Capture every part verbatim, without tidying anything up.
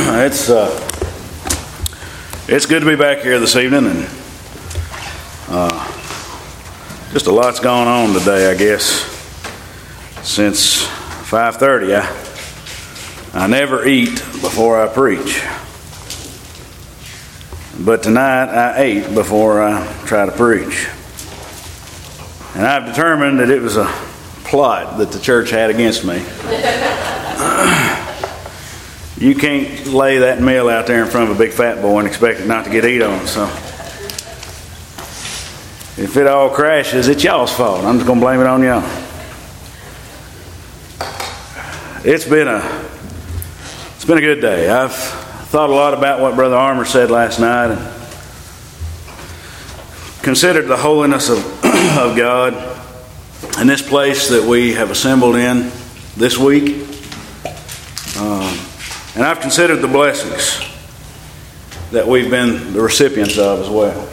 it's uh, it's good to be back here this evening, and uh, just a lot's going on today, I guess. Since five thirty, I I never eat before I preach, but tonight I ate before I try to preach, and I've determined that it was a plot that the church had against me. You can't lay that meal out there in front of a big fat boy and expect it not to get eat on. So if it all crashes, it's y'all's fault. I'm just going to blame it on y'all. It's been a it's been a good day. I've thought a lot about what Brother Armour said last night and considered the holiness of, of God in this place that we have assembled in this week. Um, And I've considered the blessings that we've been the recipients of as well.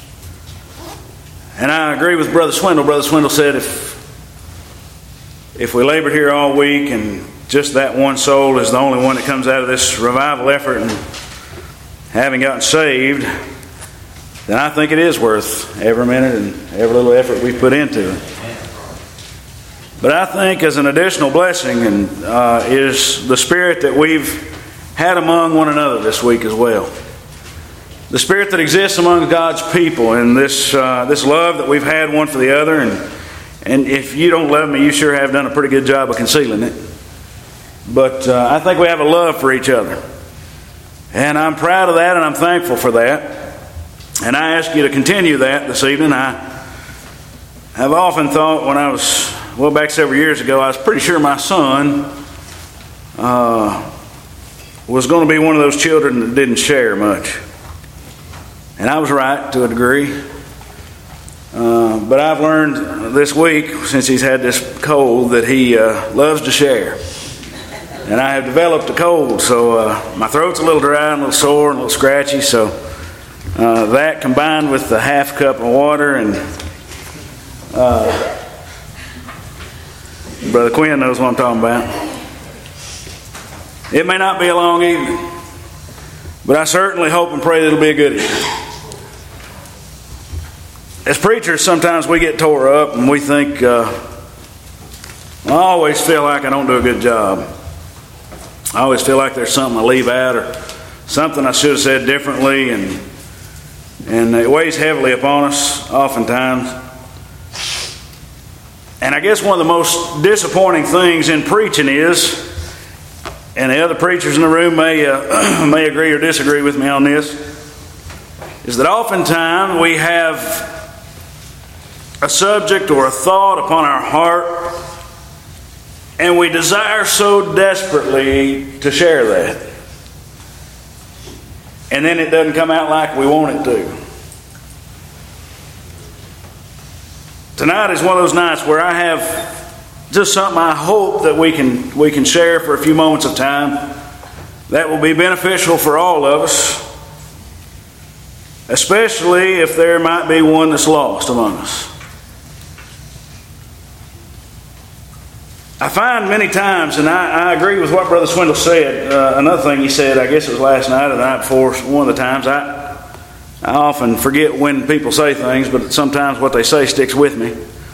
And I agree with Brother Swindle. Brother Swindle said if if we labored here all week and just that one soul is the only one that comes out of this revival effort and having gotten saved, then I think it is worth every minute and every little effort we put into it. But I think as an additional blessing and uh, is the spirit that we've had among one another this week as well. The spirit that exists among God's people and this uh, this love that we've had one for the other. And, and if you don't love me, you sure have done a pretty good job of concealing it. But uh, I think we have a love for each other. And I'm proud of that and I'm thankful for that. And I ask you to continue that this evening. I have often thought when I was... Well, back several years ago, I was pretty sure my son uh, was going to be one of those children that didn't share much. And I was right to a degree. Uh, but I've learned this week, since he's had this cold, that he uh, loves to share. And I have developed a cold, so uh, my throat's a little dry and a little sore and a little scratchy. So uh, that combined with the half cup of water and... Uh, Brother Quinn knows what I'm talking about. It may not be a long evening, but I certainly hope and pray that it'll be a good evening. As preachers, sometimes we get tore up and we think, uh, I always feel like I don't do a good job. I always feel like there's something I leave out or something I should have said differently, and and it weighs heavily upon us oftentimes. And I guess one of the most disappointing things in preaching is, and the other preachers in the room may uh, may agree or disagree with me on this, is that oftentimes we have a subject or a thought upon our heart, and we desire so desperately to share that. And then it doesn't come out like we want it to. Tonight is one of those nights where I have just something I hope that we can we can share for a few moments of time that will be beneficial for all of us, especially if there might be one that's lost among us. I find many times, and I, I agree with what Brother Swindle said, uh, another thing he said, I guess it was last night or the night before, one of the times, I I often forget when people say things, but sometimes what they say sticks with me.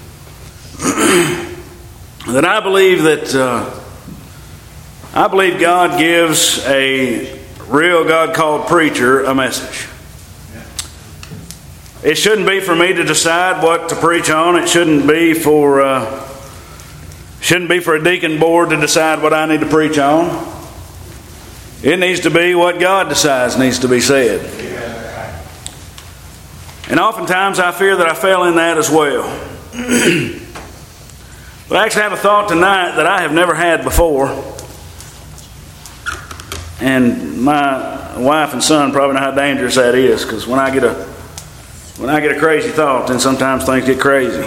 That I believe that uh, I believe God gives a real God-called preacher a message. It shouldn't be for me to decide what to preach on. It shouldn't be for uh, shouldn't be for a deacon board to decide what I need to preach on. It needs to be what God decides needs to be said. And oftentimes I fear that I fell in that as well. But I actually have a thought tonight that I have never had before. And my wife and son probably know how dangerous that is, because when I get a when I get a crazy thought, then sometimes things get crazy.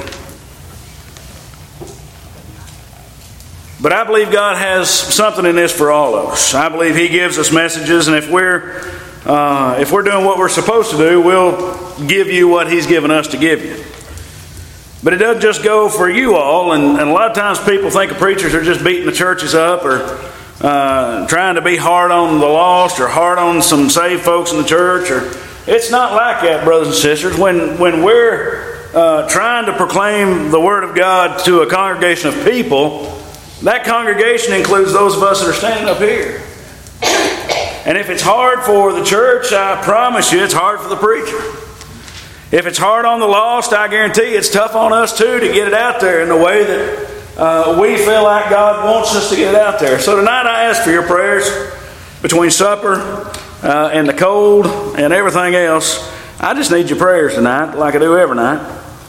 But I believe God has something in this for all of us. I believe He gives us messages, and if we're uh, if we're doing what we're supposed to do, we'll give you what He's given us to give you. But it doesn't just go for you all, and, and a lot of times people think of preachers are just beating the churches up or uh, trying to be hard on the lost or hard on some saved folks in the church. Or it's not like that, brothers and sisters. When when we're uh, trying to proclaim the Word of God to a congregation of people, that congregation includes those of us that are standing up here. And if it's hard for the church, I promise you it's hard for the preacher. If it's hard on the lost, I guarantee it's tough on us too to get it out there in the way that uh, we feel like God wants us to get it out there. So tonight I ask for your prayers between supper uh, and the cold and everything else. I just need your prayers tonight like I do every night.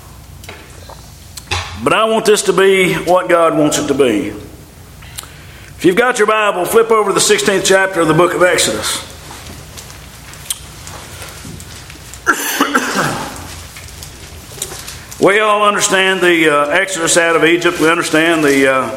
But I want this to be what God wants it to be. If you've got your Bible, flip over to the sixteenth chapter of the book of Exodus. We all understand the uh, Exodus out of Egypt. We understand the uh,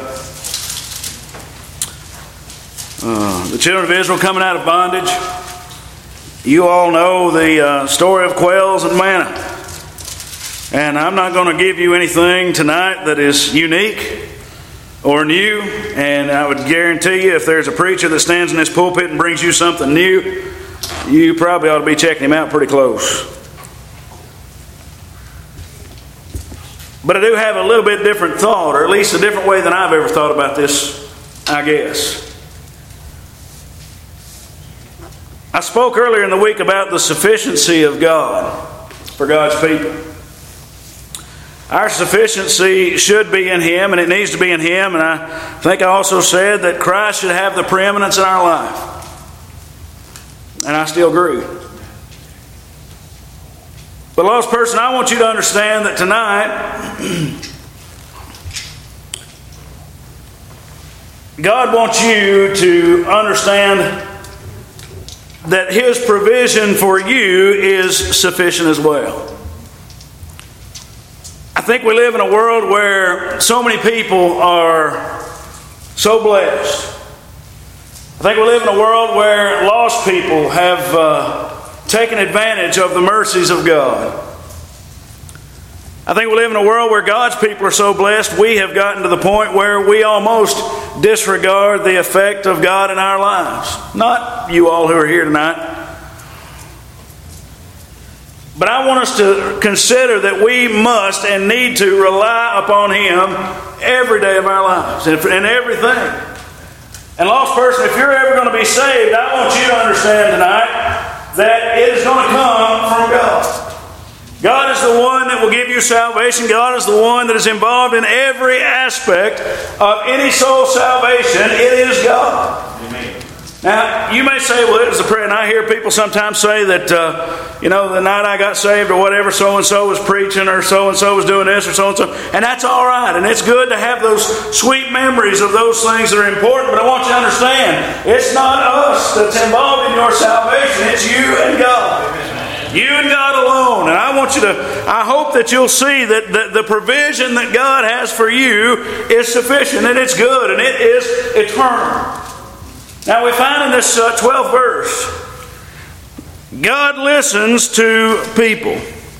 uh, the children of Israel coming out of bondage. You all know the uh, story of quails and manna. And I'm not going to give you anything tonight that is unique or new. And I would guarantee you if there's a preacher that stands in this pulpit and brings you something new, you probably ought to be checking him out pretty close. But I do have a little bit different thought, or at least a different way than I've ever thought about this, I guess. I spoke earlier in the week about the sufficiency of God for God's people. Our sufficiency should be in Him, and it needs to be in Him. And I think I also said that Christ should have the preeminence in our life. And I still agree. But lost person, I want you to understand that tonight, God wants you to understand that His provision for you is sufficient as well. I think we live in a world where so many people are so blessed. I think we live in a world where lost people have uh, taken advantage of the mercies of God. I think we live in a world where God's people are so blessed, we have gotten to the point where we almost disregard the effect of God in our lives. Not you all who are here tonight. But I want us to consider that we must and need to rely upon Him every day of our lives and in everything. And lost person, if you're ever going to be saved, I want you to understand tonight that it is going to come from God. God is the one that will give you salvation. God is the one that is involved in every aspect of any soul salvation. It is God. Amen. Now, you may say, well, it was a prayer. And I hear people sometimes say that, uh, you know, the night I got saved or whatever, so-and-so was preaching or so-and-so was doing this or so-and-so. And that's all right. And it's good to have those sweet memories of those things that are important. But I want you to understand, it's not us that's involved in your salvation. It's you and God. You and God alone. And I want you to, I hope that you'll see that the, the provision that God has for you is sufficient and it's good and it is eternal. Now we find in this uh, twelfth verse, God listens to people.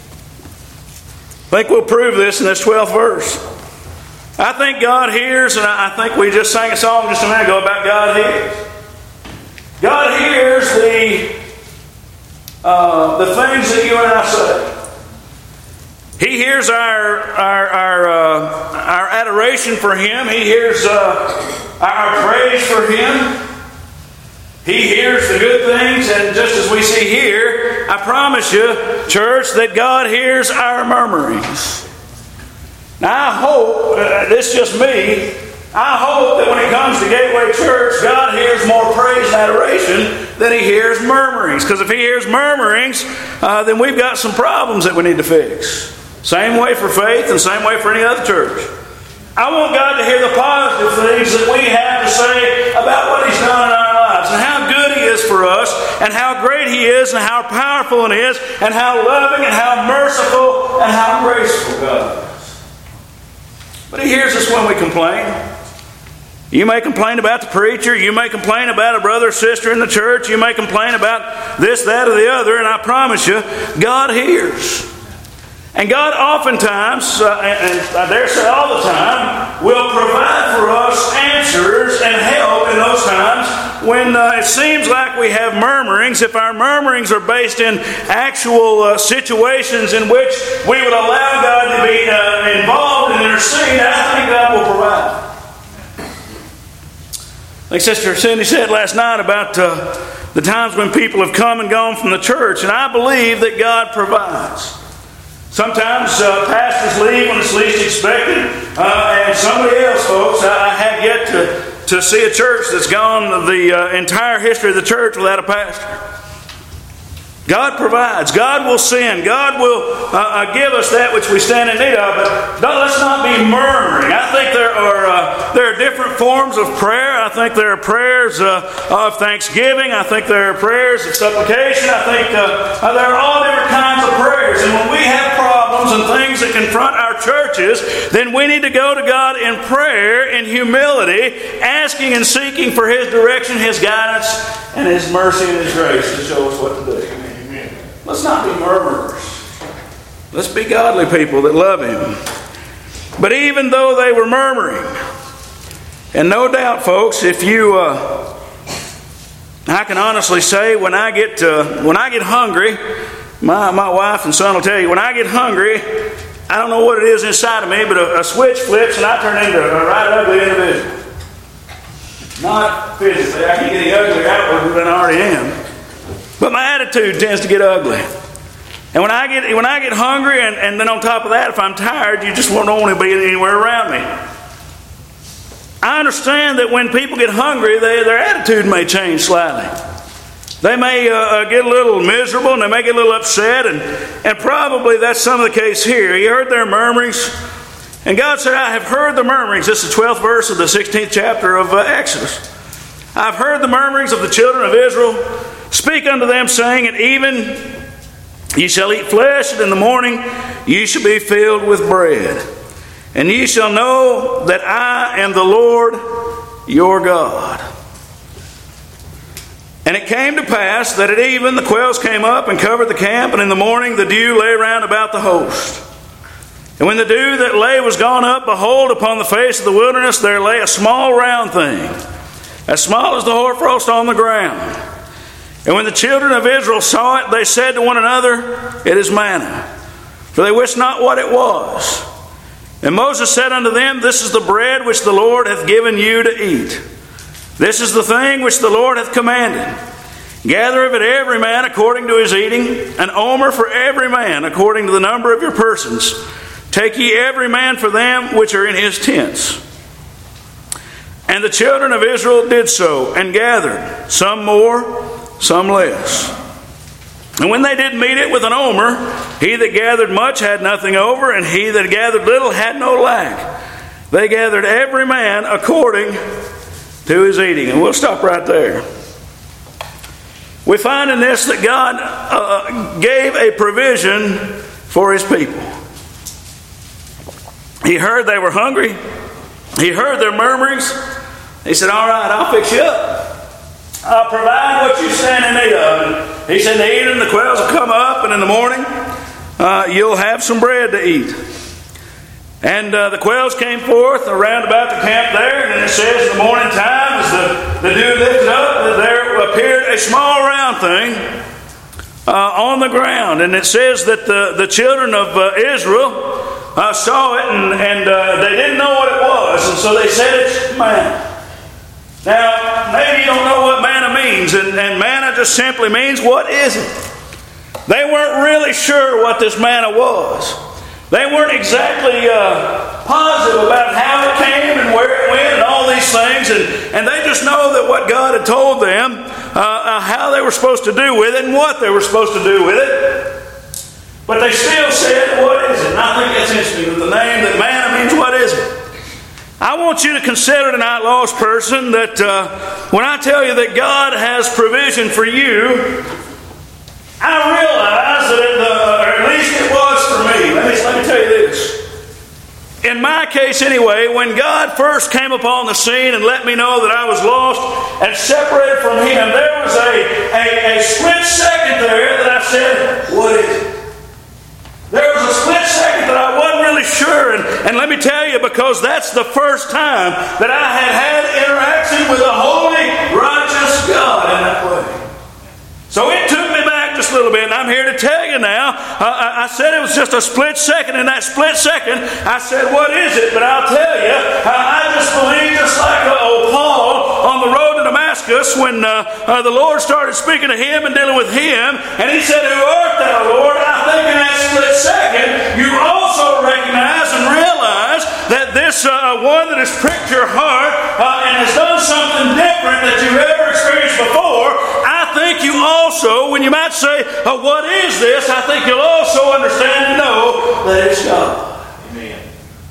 I think we'll prove this in this twelfth verse. I think God hears, and I think we just sang a song just a minute ago about God hears. God hears the uh, the things that you and I say. He hears our our our, uh, our adoration for Him. He hears uh, our praise for Him. He hears the good things, and just as we see here, I promise you, church, that God hears our murmurings. Now I hope, uh, this is just me, I hope that when it comes to Gateway Church, God hears more praise and adoration than He hears murmurings. Because if He hears murmurings, uh, then we've got some problems that we need to fix. Same way for Faith and same way for any other church. I want God to hear the positive things that we have to say about what He's done in our lives and how good He is for us and how great He is and how powerful He is and how loving and how merciful and how graceful God is. But He hears us when we complain. You may complain about the preacher. You may complain about a brother or sister in the church. You may complain about this, that, or the other. And I promise you, God hears. And God oftentimes, uh, and, and I dare say all the time, will provide for us answers and help in those those times when uh, it seems like we have murmurings, if our murmurings are based in actual uh, situations in which we would allow God to be uh, involved and intercede, I think God will provide. Like Sister Cindy said last night about uh, the times when people have come and gone from the church, and I believe that God provides. Sometimes uh, pastors leave when it's least expected, uh, and somebody else, folks, I, I have yet to, to see a church that's gone the uh, entire history of the church without a pastor. God provides. God will send. God will uh, uh, give us that which we stand in need of. But don't, let's not be murmuring. I think there are uh, there are different forms of prayer. I think there are prayers uh, of thanksgiving. I think there are prayers of supplication. I think uh, uh, there are all different kinds of prayers. And when we have problems and things that confront our churches, then we need to go to God in prayer, in humility, asking and seeking for His direction, His guidance, and His mercy and His grace to show us what to do. Let's not be murmurers. Let's be godly people that love Him. But even though they were murmuring, and no doubt, folks, if you, uh, I can honestly say, when I get uh, when I get hungry, my my wife and son will tell you, when I get hungry, I don't know what it is inside of me, but a, a switch flips and I turn into a right ugly individual. Not physically, I keep getting ugly outwardly than I already am. But my attitude tends to get ugly. And when I get when I get hungry, and, and then on top of that, if I'm tired, you just won't want to be anywhere around me. I understand that when people get hungry, they, their attitude may change slightly. They may uh, get a little miserable, and they may get a little upset, and, and probably that's some of the case here. He heard their murmurings, and God said, I have heard the murmurings. This is the twelfth verse of the sixteenth chapter of uh, Exodus. I've heard the murmurings of the children of Israel. Speak unto them, saying, at even ye shall eat flesh, and in the morning ye shall be filled with bread. And ye shall know that I am the Lord your God. And it came to pass that at even the quails came up and covered the camp, and in the morning the dew lay round about the host. And when the dew that lay was gone up, behold, upon the face of the wilderness there lay a small round thing, as small as the hoarfrost on the ground. And when the children of Israel saw it, they said to one another, it is manna. For they wist not what it was. And Moses said unto them, this is the bread which the Lord hath given you to eat. This is the thing which the Lord hath commanded. Gather of it every man according to his eating, an omer for every man according to the number of your persons. Take ye every man for them which are in his tents. And the children of Israel did so, and gathered, some more, some less. And when they did meet it with an omer, he that gathered much had nothing over, and he that gathered little had no lack. They gathered every man according to his eating. And we'll stop right there. We find in this that God uh, gave a provision for His people. He heard they were hungry. He heard their murmurings. He said, all right, I'll fix you up. I'll provide what you stand in need of. And he said, in the evening the quails will come up, and in the morning uh, you'll have some bread to eat. And uh, the quails came forth around about the camp there, and then it says in the morning time, as the, the dew lifted up, that there appeared a small round thing uh, on the ground. And it says that the, the children of uh, Israel uh, saw it, and, and uh, they didn't know what it was, and so they said it's manna. Now, maybe you don't know what manna means, and, and manna just simply means, what is it? They weren't really sure what this manna was. They weren't exactly uh, positive about how it came and where it went and all these things, and, and they just know that what God had told them, uh, uh, how they were supposed to do with it and what they were supposed to do with it. But they still said, what is it? And I think it's interesting that the name that manna means, what is it? I want you to consider tonight, lost person, that uh, when I tell you that God has provision for you, I realize that, it, uh, or at least it was for me. Let me, let me tell you this. In my case anyway, when God first came upon the scene and let me know that I was lost and separated from Him, there was a, a, a split second there that I said, what is it? There was a split second that I wasn't really really sure. And, and let me tell you, because that's the first time that I had had interaction with a holy, righteous God in that way. So it took me back just a little bit, and I'm here to tell you now. Uh, I, I said it was just a split second. In that split second, I said, what is it? But I'll tell you, uh, I just believe just like uh, old Paul on the road to Damascus when uh, uh, the Lord started speaking to him and dealing with him, and he said, who art thou, Lord? And I think in that split second, you also recognize and realize that this uh, one that has pricked your heart uh, and has done something different that you've ever experienced before, I think you also, when you might say, oh, what is this? I think you'll also understand and know that it's God. Amen.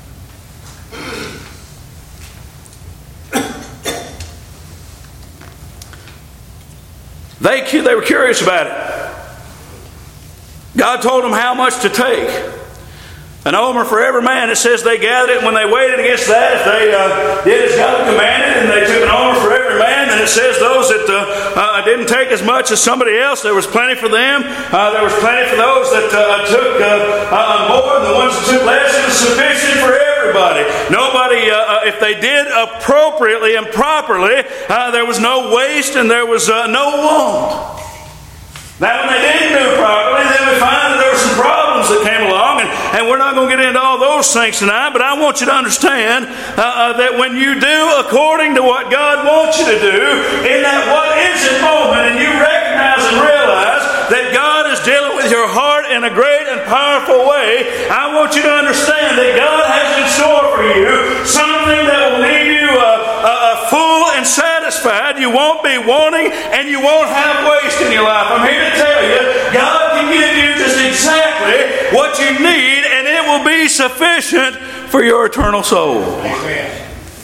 They, they were curious about it. God told them how much to take. An omer for every man. It says they gathered it, and when they waited against that, if they uh, did as God commanded, and they took an omer for every man, then it says those that uh, uh, didn't take as much as somebody else, there was plenty for them. Uh, there was plenty for those that uh, took uh, uh, more, and the ones that took less, it was sufficient for everybody. Nobody, uh, if they did appropriately and properly, uh, there was no waste and there was uh, no want. Now, when they didn't do it properly, then we find that there were some problems that came along, and, and we're not going to get into all those things tonight, but I want you to understand uh, uh, that when you do according to what God wants you to do, in that what is it moment, and you recognize and realize that God is dealing with your heart in a great and powerful way, I want you to understand that God has in store for you something that will leave you uh, uh, full and satisfied. You won't be wanting, and you won't have waste in your life. I'm here to tell you, God can give you just exactly what you need, and it will be sufficient for your eternal soul. Amen.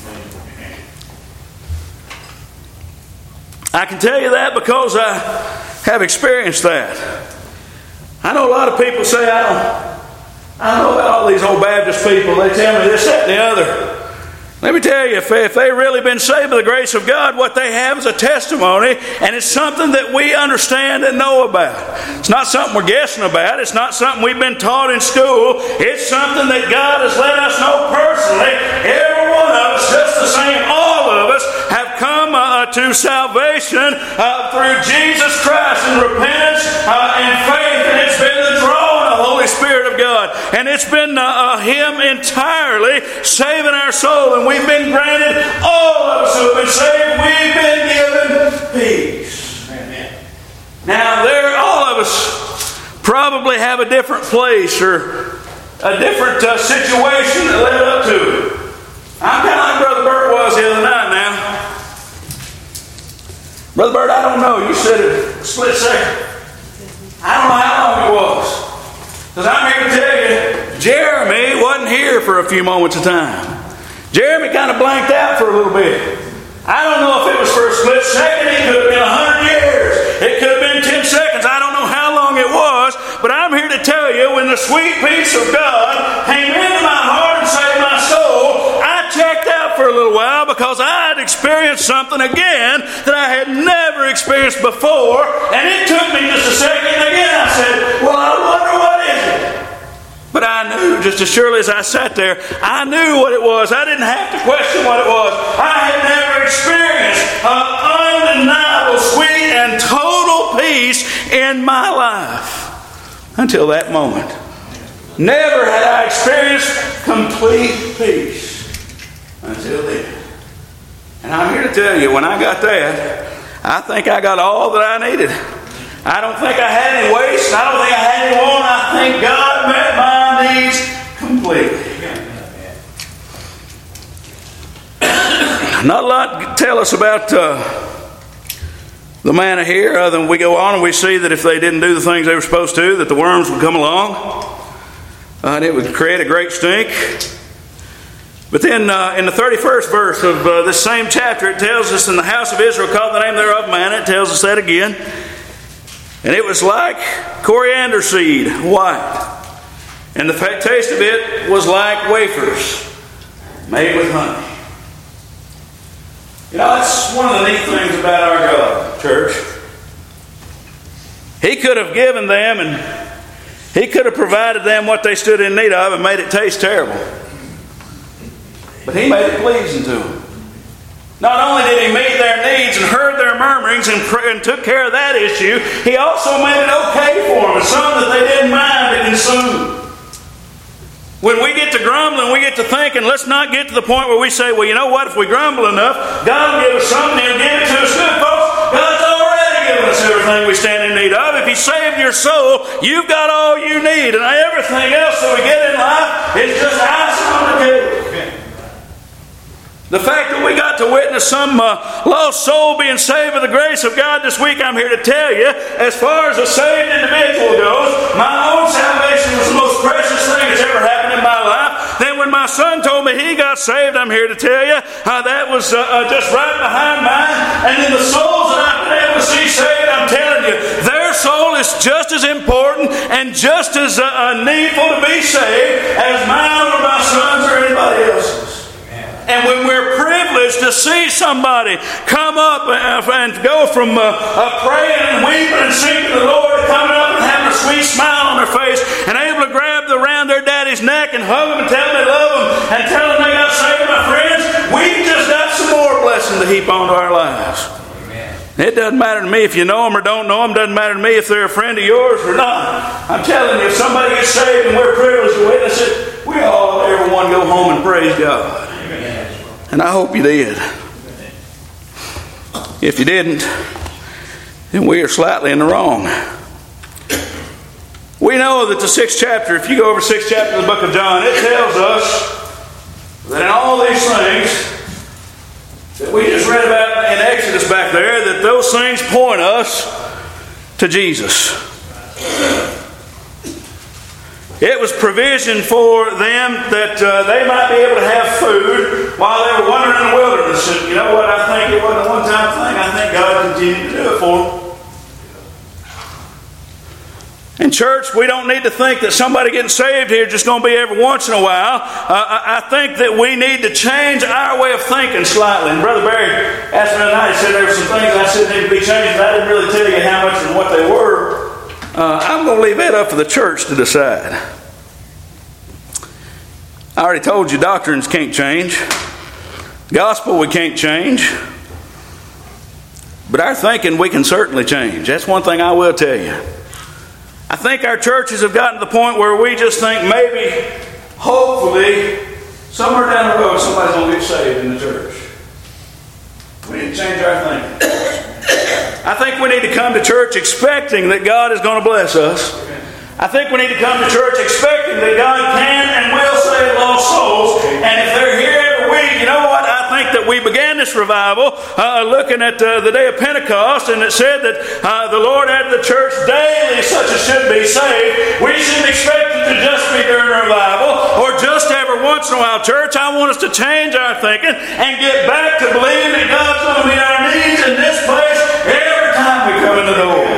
I can tell you that because I have experienced that. I know a lot of people say, I don't, I don't know about all these old Baptist people. They tell me this, that, and the other. Let me tell you, if, if they've really been saved by the grace of God, what they have is a testimony, and it's something that we understand and know about. It's not something we're guessing about. It's not something we've been taught in school. It's something that God has let us know personally. Every one of us, just the same, all of us have come uh, to salvation uh, through Jesus Christ in repentance uh, and faith, and it's been the drawing of the Holy Spirit of God. And it's been uh, uh, Him entirely saving our soul, and we've been granted, all of us who have been saved, we've been given peace. Amen. Now, there, all of us probably have a different place or a different uh, situation that led up to it. I'm kind of like Brother Bert was the other night now. Brother Bert, I don't know. You said it a split second. I don't know how long it was. Because I'm here to tell you, Jeremy wasn't here for a few moments of time. Jeremy kind of blanked out for a little bit. I don't know if it was for a split second. It could have been a hundred years. It could have been ten seconds. I don't know how long it was. But I'm here to tell you, when the sweet peace of God came into my heart and saved my soul, I checked out for a little while because I had experienced something again that I had never experienced before. And it took me just a second. And again I said, well, I wonder what is it? But I knew, just as surely as I sat there, I knew what it was. I didn't have to question what it was. I had never experienced an undeniable, sweet, and total peace in my life until that moment. Never had I experienced complete peace until then. And I'm here to tell you, when I got that, I think I got all that I needed. I don't think I had any waste. I don't think I had any want. I think God met my needs completely. Not a lot to tell us about uh, the manna here, other than we go on and we see that if they didn't do the things they were supposed to, that the worms would come along uh, and it would create a great stink. But then uh, in the thirty-first verse of uh, this same chapter, it tells us, in the house of Israel called the name thereof manna. It tells us that again. And it was like coriander seed, white. And the taste of it was like wafers made with honey. You know, that's one of the neat things about our God, church. He could have given them, and He could have provided them what they stood in need of and made it taste terrible. But He made it pleasing to them. Not only did He meet their needs and heard their murmurings and, and took care of that issue, He also made it okay for them, some that they didn't mind to consume. When we get to grumbling, we get to thinking, let's not get to the point where we say, well, you know what, if we grumble enough, God will give us something, He'll give it to us good, folks. God's already given us everything we stand in need of. If He saved your soul, you've got all you need. And everything else that we get in life is just icing on the cake. The fact that we got to witness some uh, lost soul being saved by the grace of God this week, I'm here to tell you, as far as a saved individual goes, my own salvation was the most precious thing that's ever happened in my life. Then when my son told me he got saved, I'm here to tell you, uh, that was uh, uh, just right behind mine. And then the souls that I've been able to see saved, I'm telling you, their soul is just as important and just as uh, uh, needful to be saved as mine or my sons or anybody else's. And when we're privileged to see somebody come up and go from uh, uh, praying and weeping and singing to the Lord to coming up and having a sweet smile on their face and able to grab around their daddy's neck and hug them and tell them they love them and tell them they got saved, my friends, we've just got some more blessing to heap onto our lives. Amen. It doesn't matter to me if you know them or don't know them. It doesn't matter to me if they're a friend of yours or not. I'm telling you, if somebody gets saved and we're privileged to witness it, we all, everyone, go home and praise God. And I hope you did. If you didn't, then we are slightly in the wrong. We know that the sixth chapter, if you go over sixth chapter of the book of John, it tells us that in all these things that we just read about in Exodus back there, that those things point us to Jesus. It was provision for them that uh, they might be able to have food while they were wandering in the wilderness. And you know what? I think it wasn't a one-time thing. I think God continued to do it for them. In church, we don't need to think that somebody getting saved here is just going to be every once in a while. Uh, I, I think that we need to change our way of thinking slightly. And Brother Barry asked me the other night, he said there were some things I said need to be changed, but I didn't really tell you how much and what they were. Uh, I'm going to leave that up for the church to decide. I already told you doctrines can't change. Gospel we can't change. But our thinking we can certainly change. That's one thing I will tell you. I think our churches have gotten to the point where we just think maybe, hopefully, somewhere down the road somebody's going to get saved in the church. We need to change our thinking. I think we need to come to church expecting that God is going to bless us. I think we need to come to church expecting that God can and will save lost souls. And if they're here every week, you know what? I think that we began this revival uh, looking at uh, the day of Pentecost, and it said that uh, the Lord added the church daily such as should be saved. We shouldn't expect it to just be during a revival or just every once in a while. Church, I want us to change our thinking and get back to believing that God's going to meet our needs in this place every time we come in the door.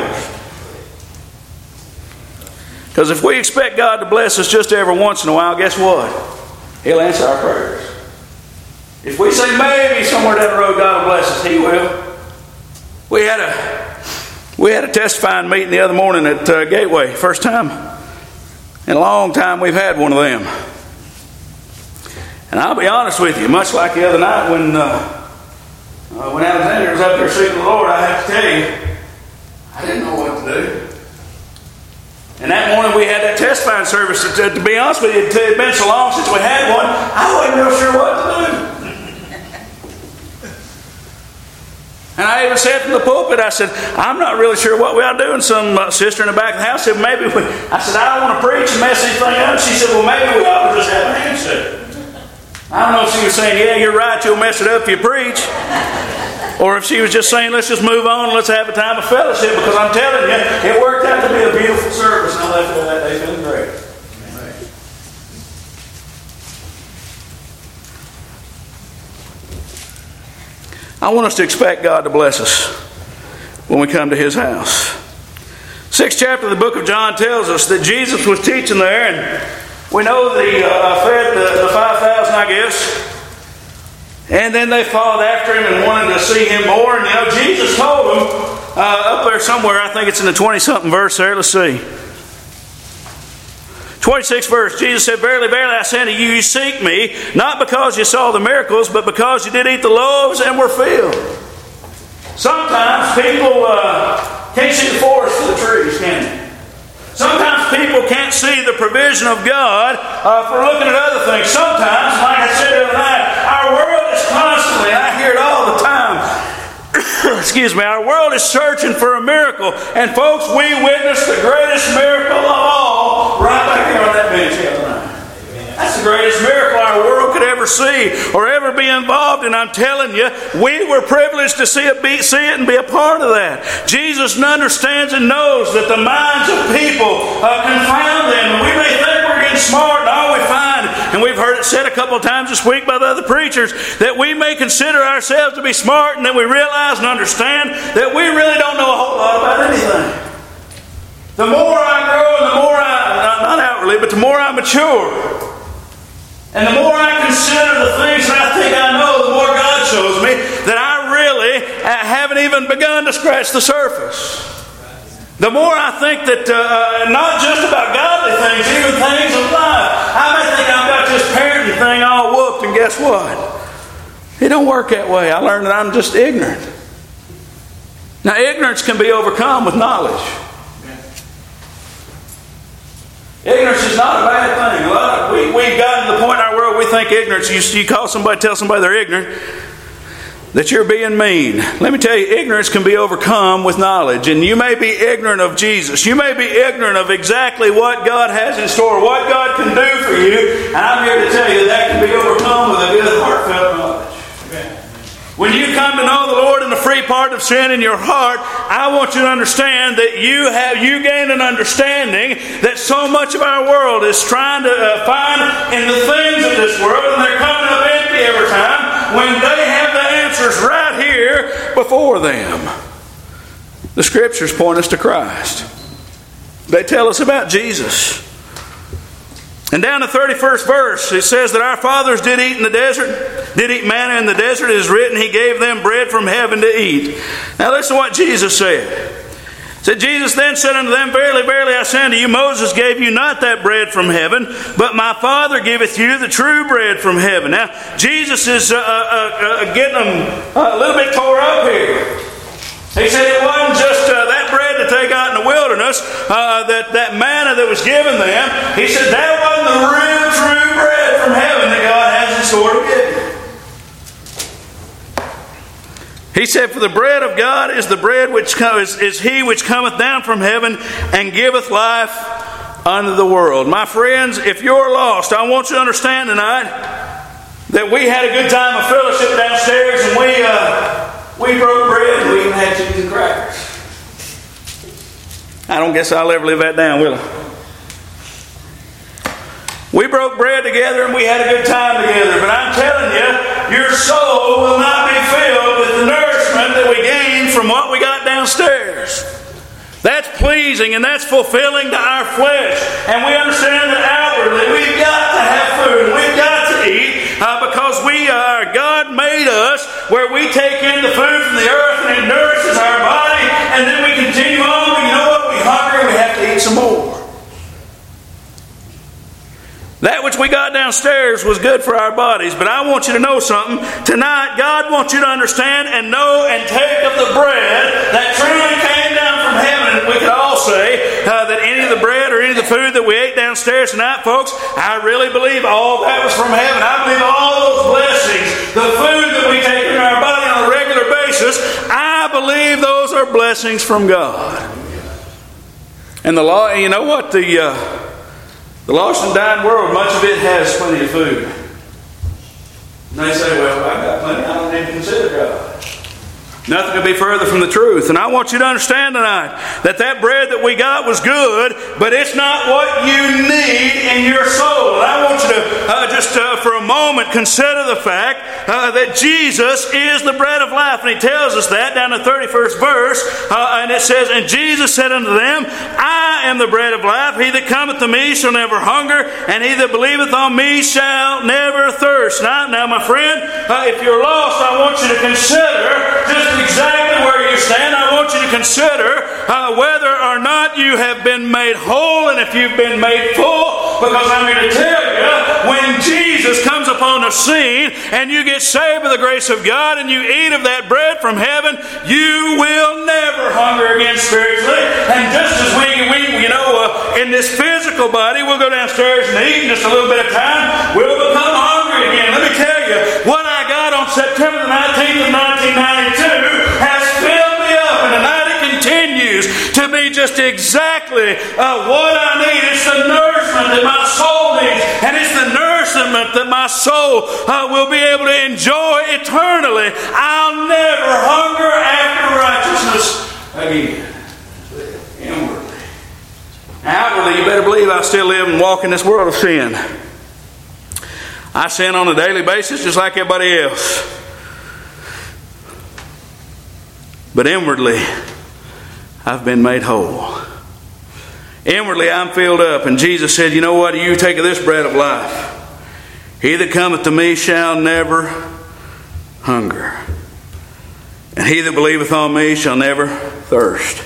Because if we expect God to bless us just every once in a while, guess what? He'll answer our prayers. If we say maybe somewhere down the road God will bless us, He will. We had a we had a testifying meeting the other morning at uh, Gateway. First time in a long time we've had one of them. And I'll be honest with you, much like the other night when uh, uh, when Alexander was up there seeking the Lord, I have to tell you, I didn't know what to do. And that morning we had that testifying service. To, to be honest with you, it had been so long since we had one, I wasn't real sure what to do. And I even said from the pulpit, I said, I'm not really sure what we ought to do. And some uh, sister in the back of the house said, maybe we, I said, I don't want to preach and mess anything up. She said, well, maybe we ought to just have a handshake. I don't know if she was saying, yeah, you're right, you'll mess it up if you preach. Or if she was just saying, let's just move on and let's have a time of fellowship. Because I'm telling you, it worked out to be a beautiful service. And I left it that day feeling great. I want us to expect God to bless us when we come to His house. Sixth chapter of the book of John tells us that Jesus was teaching there, and we know the uh, fed the, the five thousand, I guess. And then they followed after Him and wanted to see Him more. And you know, Jesus told them uh, up there somewhere, I think it's in the twenty-something verse there. Let's see. twenty-sixth verse, Jesus said, Verily, verily, I say unto you, you seek me, not because you saw the miracles, but because you did eat the loaves and were filled. Sometimes people uh, can't see the forest for the trees, can they? Sometimes people can't see the provision of God uh, for looking at other things. Sometimes, like I said the other night, our world is constantly, and I hear it all the time, excuse me, our world is searching for a miracle. And folks, we witnessed the greatest miracle of all right back here on that bench the other night. That's the greatest miracle our world could ever see or ever be involved in. I'm telling you, we were privileged to see it, be, see it and be a part of that. Jesus understands and knows that the minds of people uh, confound them. And we may think we're getting smart, and all we find, and we've heard it said a couple of times this week by the other preachers, that we may consider ourselves to be smart, and then we realize and understand that we really don't know a whole lot about anything. The more I grow and the more I, not outwardly, but the more I mature, and the more I consider the things that I think I know, the more God shows me that I really haven't even begun to scratch the surface. The more I think that, uh, not just about godly things, even things of life. I may think I've got this parenting thing all whooped, and guess what? It don't work that way. I learned that I'm just ignorant. Now, ignorance can be overcome with knowledge. Ignorance is not a bad thing. A lot of, we, we've gotten to the point in our world we think ignorance, you, you call somebody, tell somebody they're ignorant, that you're being mean. Let me tell you, ignorance can be overcome with knowledge. And you may be ignorant of Jesus. You may be ignorant of exactly what God has in store, what God can do for you. And I'm here to tell you that can be overcome with a good heartfelt knowledge. When you come to know the Lord and the free part of sin in your heart, I want you to understand that you have you gain an understanding that so much of our world is trying to uh, find in the things of this world, and they're coming up empty every time when they have the answers right here before them. The Scriptures point us to Christ. They tell us about Jesus. And down the thirty-first verse, it says that our fathers did eat in the desert, did eat manna in the desert. It is written, He gave them bread from heaven to eat. Now listen to what Jesus said. It said, Jesus then said unto them, Verily, verily, I say unto you, Moses gave you not that bread from heaven, but my Father giveth you the true bread from heaven. Now, Jesus is uh, uh, uh, getting them a little bit tore up here. He said it wasn't just uh, that bread that they got in the wilderness, uh, that, that manna that was given them. He said that wasn't the real true bread from heaven that God has in store to give you. He said, For the bread of God is the bread which is, is He which cometh down from heaven and giveth life unto the world. My friends, if you're lost, I want you to understand tonight that we had a good time of fellowship downstairs, and we... Uh, We broke bread and we even had chicken and crackers. I don't guess I'll ever live that down, will I? We broke bread together and we had a good time together. But I'm telling you, your soul will not be filled with the nourishment that we gained from what we got downstairs. That's pleasing and that's fulfilling to our flesh. And we understand that outwardly we've got to have food and we've got to eat uh, because we are, God made us where we take in the food from the earth and it nourishes our body, and then we continue on. But you know what? We hunger and we have to eat some more. That which we got downstairs was good for our bodies, but I want you to know something. Tonight, God wants you to understand and know and take of the bread that truly came down from heaven. And we could all say uh, that any of the bread or any of the food that we ate downstairs tonight, folks, I really believe all that was from heaven. I believe all those blessings, the food that we take in our body on a regular basis, I believe those are blessings from God. And the law, you know what? The... Uh, The lost and dying world, much of it has plenty of food. And they say, well, I've got plenty, I don't need to consider God. Nothing could be further from the truth. And I want you to understand tonight that that bread that we got was good, but it's not what you need in your soul. And I want you to uh, just uh, for a moment consider the fact uh, that Jesus is the bread of life. And He tells us that down in the thirty-first verse. Uh, and it says, And Jesus said unto them, I am the bread of life. He that cometh to me shall never hunger, and he that believeth on me shall never thirst. Now, now my friend, uh, if you're lost, I want you to consider just exactly where you you stand, I want you to consider uh, whether or not you have been made whole and if you've been made full. Because I'm here to tell you, when Jesus comes upon the scene and you get saved by the grace of God and you eat of that bread from heaven, you will never hunger again spiritually. And just as we, we you know, uh, in this physical body, we'll go downstairs and eat in just a little bit of time, we'll become hungry again. Let me tell you, what I got on September the nineteenth of nineteen ninety-two has filled me up, and tonight it continues to be just exactly uh, what I need. It's the nourishment that my soul needs, and it's the nourishment that my soul uh, will be able to enjoy eternally. I'll never hunger after righteousness again. Inwardly. Outwardly, you better believe I still live and walk in this world of sin. I sin on a daily basis just like everybody else. But inwardly, I've been made whole. Inwardly, I'm filled up. And Jesus said, you know what? You take of this bread of life. He that cometh to me shall never hunger. And he that believeth on me shall never thirst.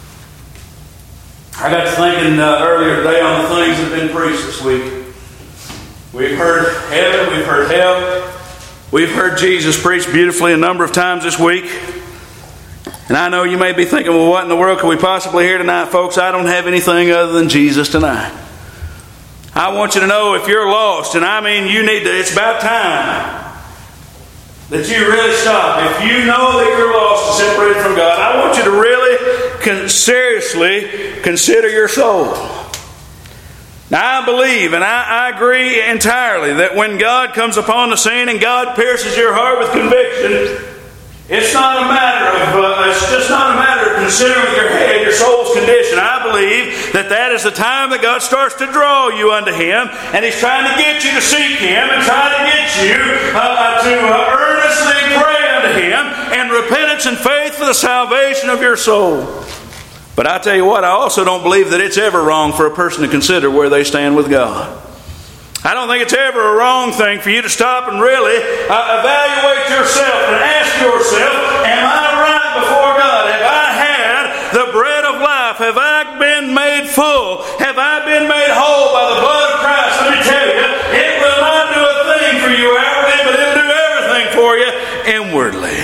I got to thinking uh, earlier today on the things that have been preached this week. We've heard heaven, we've heard hell. We've heard Jesus preach beautifully a number of times this week. And I know you may be thinking, well, what in the world can we possibly hear tonight, folks? I don't have anything other than Jesus tonight. I want you to know if you're lost, and I mean you need to, it's about time that you really stop. If you know that you're lost and separated from God, I want you to really con- seriously consider your soul. Now I believe and I, I agree entirely that when God comes upon the scene and God pierces your heart with conviction, it's not a matter of, uh, it's just not a matter of considering with your head your soul's condition. I believe that that is the time that God starts to draw you unto Him, and He's trying to get you to seek Him and trying to get you uh, to uh, earnestly pray unto Him in repentance and faith for the salvation of your soul. But I tell you what, I also don't believe that it's ever wrong for a person to consider where they stand with God. I don't think it's ever a wrong thing for you to stop and really uh, evaluate yourself and ask yourself, am I right before God? Have I had the bread of life? Have I been made full? Have I been made whole by the blood of Christ? Let me tell you, it will not do a thing for you outwardly, but it will do everything for you inwardly.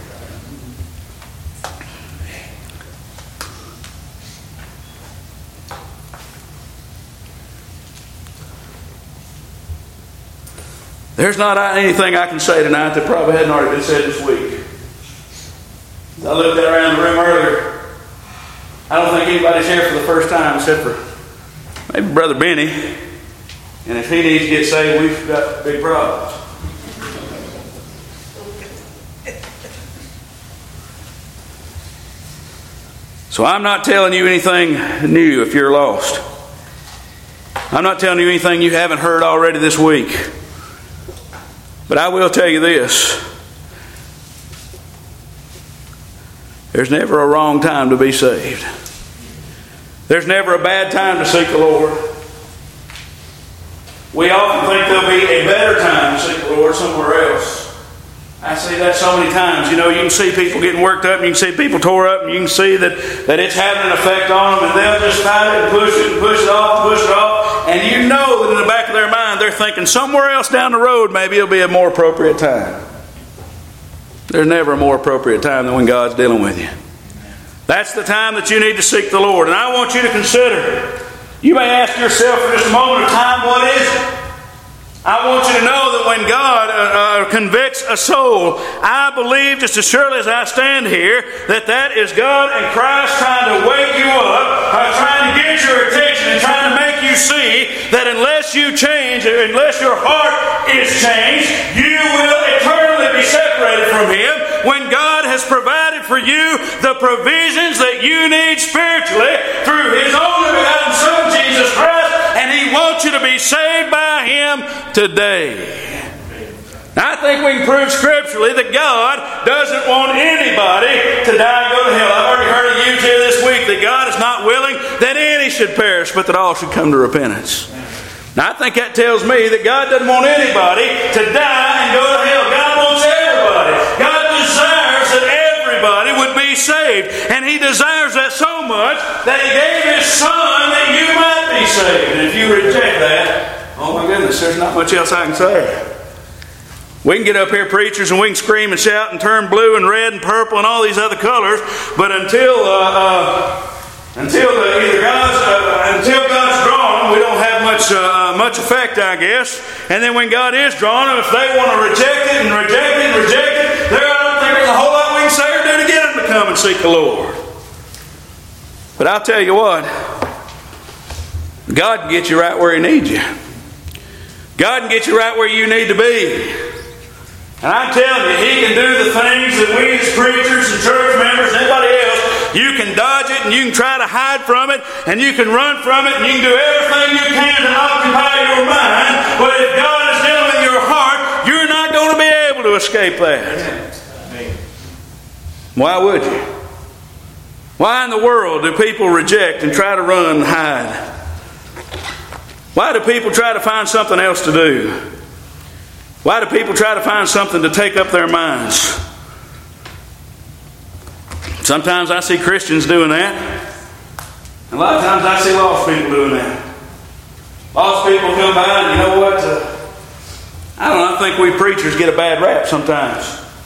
There's not anything I can say tonight that probably hadn't already been said this week. I looked around the room earlier. I don't think anybody's here for the first time except for maybe Brother Benny. And if he needs to get saved, we've got big problems. So I'm not telling you anything new if you're lost. I'm not telling you anything you haven't heard already this week. But I will tell you this. There's never a wrong time to be saved. There's never a bad time to seek the Lord. We often think there'll be a better time to seek the Lord somewhere else. I see that so many times. You know, you can see people getting worked up, and you can see people tore up, and you can see that, that it's having an effect on them, and they'll just fight it and push it and push it off and push it off. And you know that in the back of their mind, they're thinking somewhere else down the road, maybe it'll be a more appropriate time. There's never a more appropriate time than when God's dealing with you. That's the time that you need to seek the Lord. And I want you to consider, you may ask yourself for just a moment of time, what is it? I want you to know that when God uh, uh, convicts a soul, I believe just as surely as I stand here, that that is God and Christ trying to wake you up, uh, trying to get your attention and trying to make you see that unless you change, unless your heart is changed, you will eternally be separated from Him. When God has provided for you the provisions that you need spiritually through His only begotten Son, Jesus Christ, and He wants you to be saved by Him today. Now, I think we can prove scripturally that God doesn't want anybody to die and go to hell. I've already heard it used here this week that God is not willing that any should perish, but that all should come to repentance. Now, I think that tells me that God doesn't want anybody to die and go to hell. God wants everybody. God desires that everybody would be saved. that He gave His Son that you might be saved. And if you reject that, oh my goodness, there's not much else I can say. We can get up here, preachers, and we can scream and shout and turn blue and red and purple and all these other colors, but until uh, uh, until the, either God's uh, until God's drawn, we don't have much uh, much effect, I guess. And then when God is drawn, if they want to reject it and reject it and reject it, there I don't think there's a whole lot we can say or do to get them to come and seek the Lord. But I'll tell you what, God can get you right where He needs you. God can get you right where you need to be. And I'm telling you, He can do the things that we as preachers and church members and anybody else, you can dodge it and you can try to hide from it and you can run from it and you can do everything you can to occupy your mind. But if God is dealing with your heart, you're not going to be able to escape that. Why would you? Why in the world do people reject and try to run and hide? Why do people try to find something else to do? Why do people try to find something to take up their minds? Sometimes I see Christians doing that. And a lot of times I see lost people doing that. Lost people come by and you know what? Uh, I don't know, I think we preachers get a bad rap sometimes.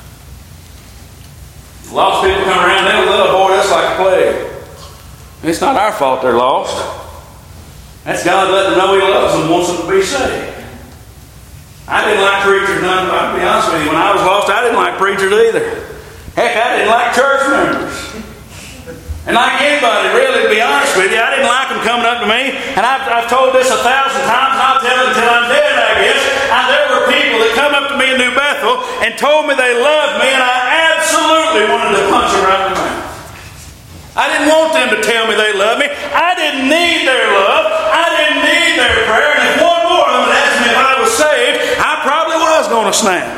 Lost people come around, they will avoid us like a plague. It's not our fault they're lost. That's God letting them know He loves them and wants them to be saved. I didn't like preachers none. I'll be honest with you. When I was lost, I didn't like preachers either. Heck, I didn't like church members. And like anybody, really, to be honest with you, I didn't like them coming up to me. And I've, I've told this a thousand times, and I'll tell it until I'm dead, I guess. And there were people that come up to me in New Bethel and told me they loved me, and I absolutely wanted to punch them right in the mouth. I didn't want them to tell me they loved me. I didn't need their love. I didn't need their prayer. And if one more of them had asked me if I was saved, I probably was going to snap.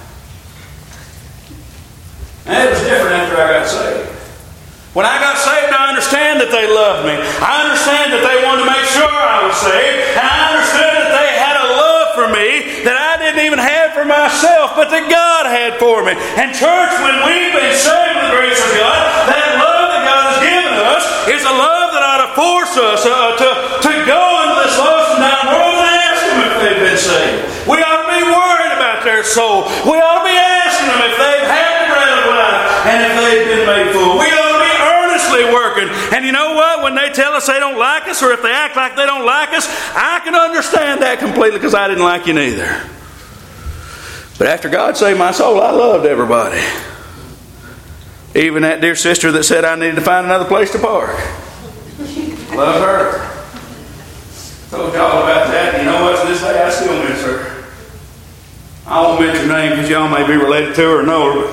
And it was different after I got saved. When I got saved, I understand that they loved me. I understand that they wanted to make sure I was saved. And I understood that they had a love for me that I didn't even have for myself, but that God had for me. And church, when we've been saved with the grace of God, that love that God has given us is a love that ought to force us uh, to, to go into this lost and down world and ask them if they've been saved. We ought to be worried about their soul. We ought to be asking them if they've had the bread of life and if they've been made full. We ought to be earnestly working. And you know what? When they tell us they don't like us, or if they act like they don't like us, I can understand that completely, because I didn't like you neither. But after God saved my soul, I loved everybody. Even that dear sister that said I needed to find another place to park. Love her. Told y'all about that. You know what? To this day I still miss her. I won't mention her name because y'all may be related to her or know her.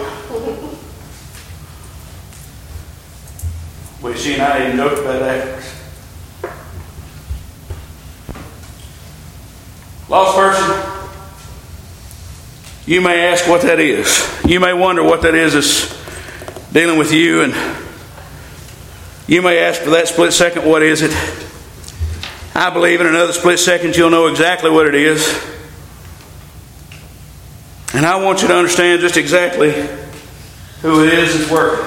But she and I didn't joke about that afterwards. Lost person. You may ask what that is. You may wonder what that is that's dealing with you, and you may ask for that split second, what is it? I believe in another split second you'll know exactly what it is. And I want you to understand just exactly who it is that's working.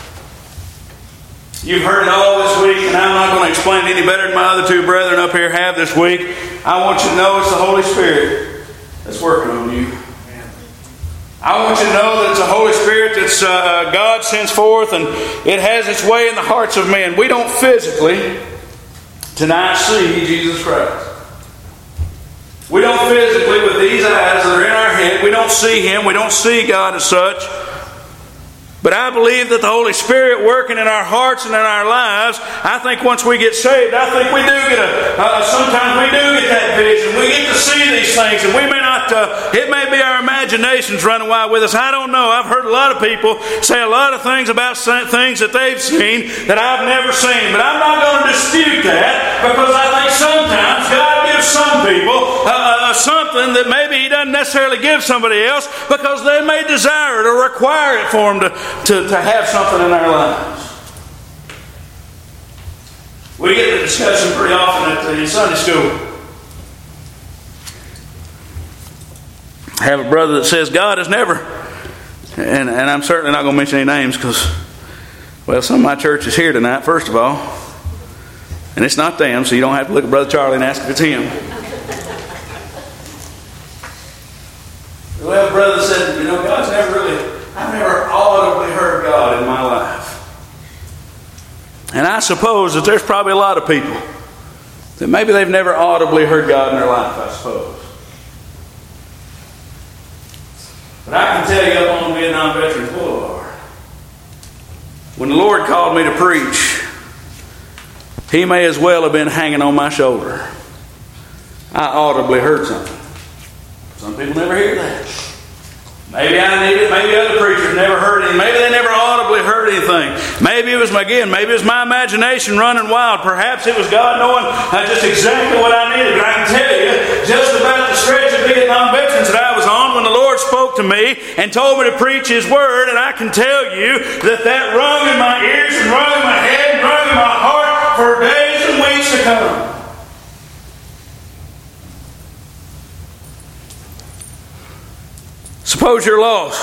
You've heard it all this week, and I'm not going to explain it any better than my other two brethren up here have this week. I want you to know it's the Holy Spirit that's working on you. I want you to know that it's the Holy Spirit that uh, God sends forth, and it has its way in the hearts of men. We don't physically tonight see Jesus Christ. We don't physically, with these eyes that are in our head, we don't see Him. We don't see God as such. But I believe that the Holy Spirit working in our hearts and in our lives, I think once we get saved, I think we do get a, uh, sometimes we do get that vision. We get to see these things, and we may not, uh, it may be our imaginations running wild with us. I don't know. I've heard a lot of people say a lot of things about things that they've seen that I've never seen. But I'm not going to dispute that, because I think sometimes God gives some people uh, uh, something that maybe He doesn't necessarily give somebody else, because they may desire it or require it for them to To, to have something in our lives. We get the discussion pretty often at the Sunday school. I have a brother that says God has never, and, and I'm certainly not going to mention any names because, well, some of my church is here tonight, first of all. And it's not them, so you don't have to look at Brother Charlie and ask if it's him. Well, brother said, you know, God's never really, I've never audibly heard God in my life. And I suppose that there's probably a lot of people that maybe they've never audibly heard God in their life, I suppose. But I can tell you up on Vietnam Veterans Boulevard, when the Lord called me to preach, He may as well have been hanging on my shoulder. I audibly heard something. Some people never hear that. Maybe I need it. Maybe other preachers never heard it. Maybe they never audibly heard anything. Maybe it was, again, maybe it was my imagination running wild. Perhaps it was God knowing just exactly what I needed. But I can tell you, just about the stretch of Vietnam Veterans that I was on when the Lord spoke to me and told me to preach His Word, and I can tell you that that rung in my ears and rung in my head and rung in my heart for days and weeks to come. Suppose you're lost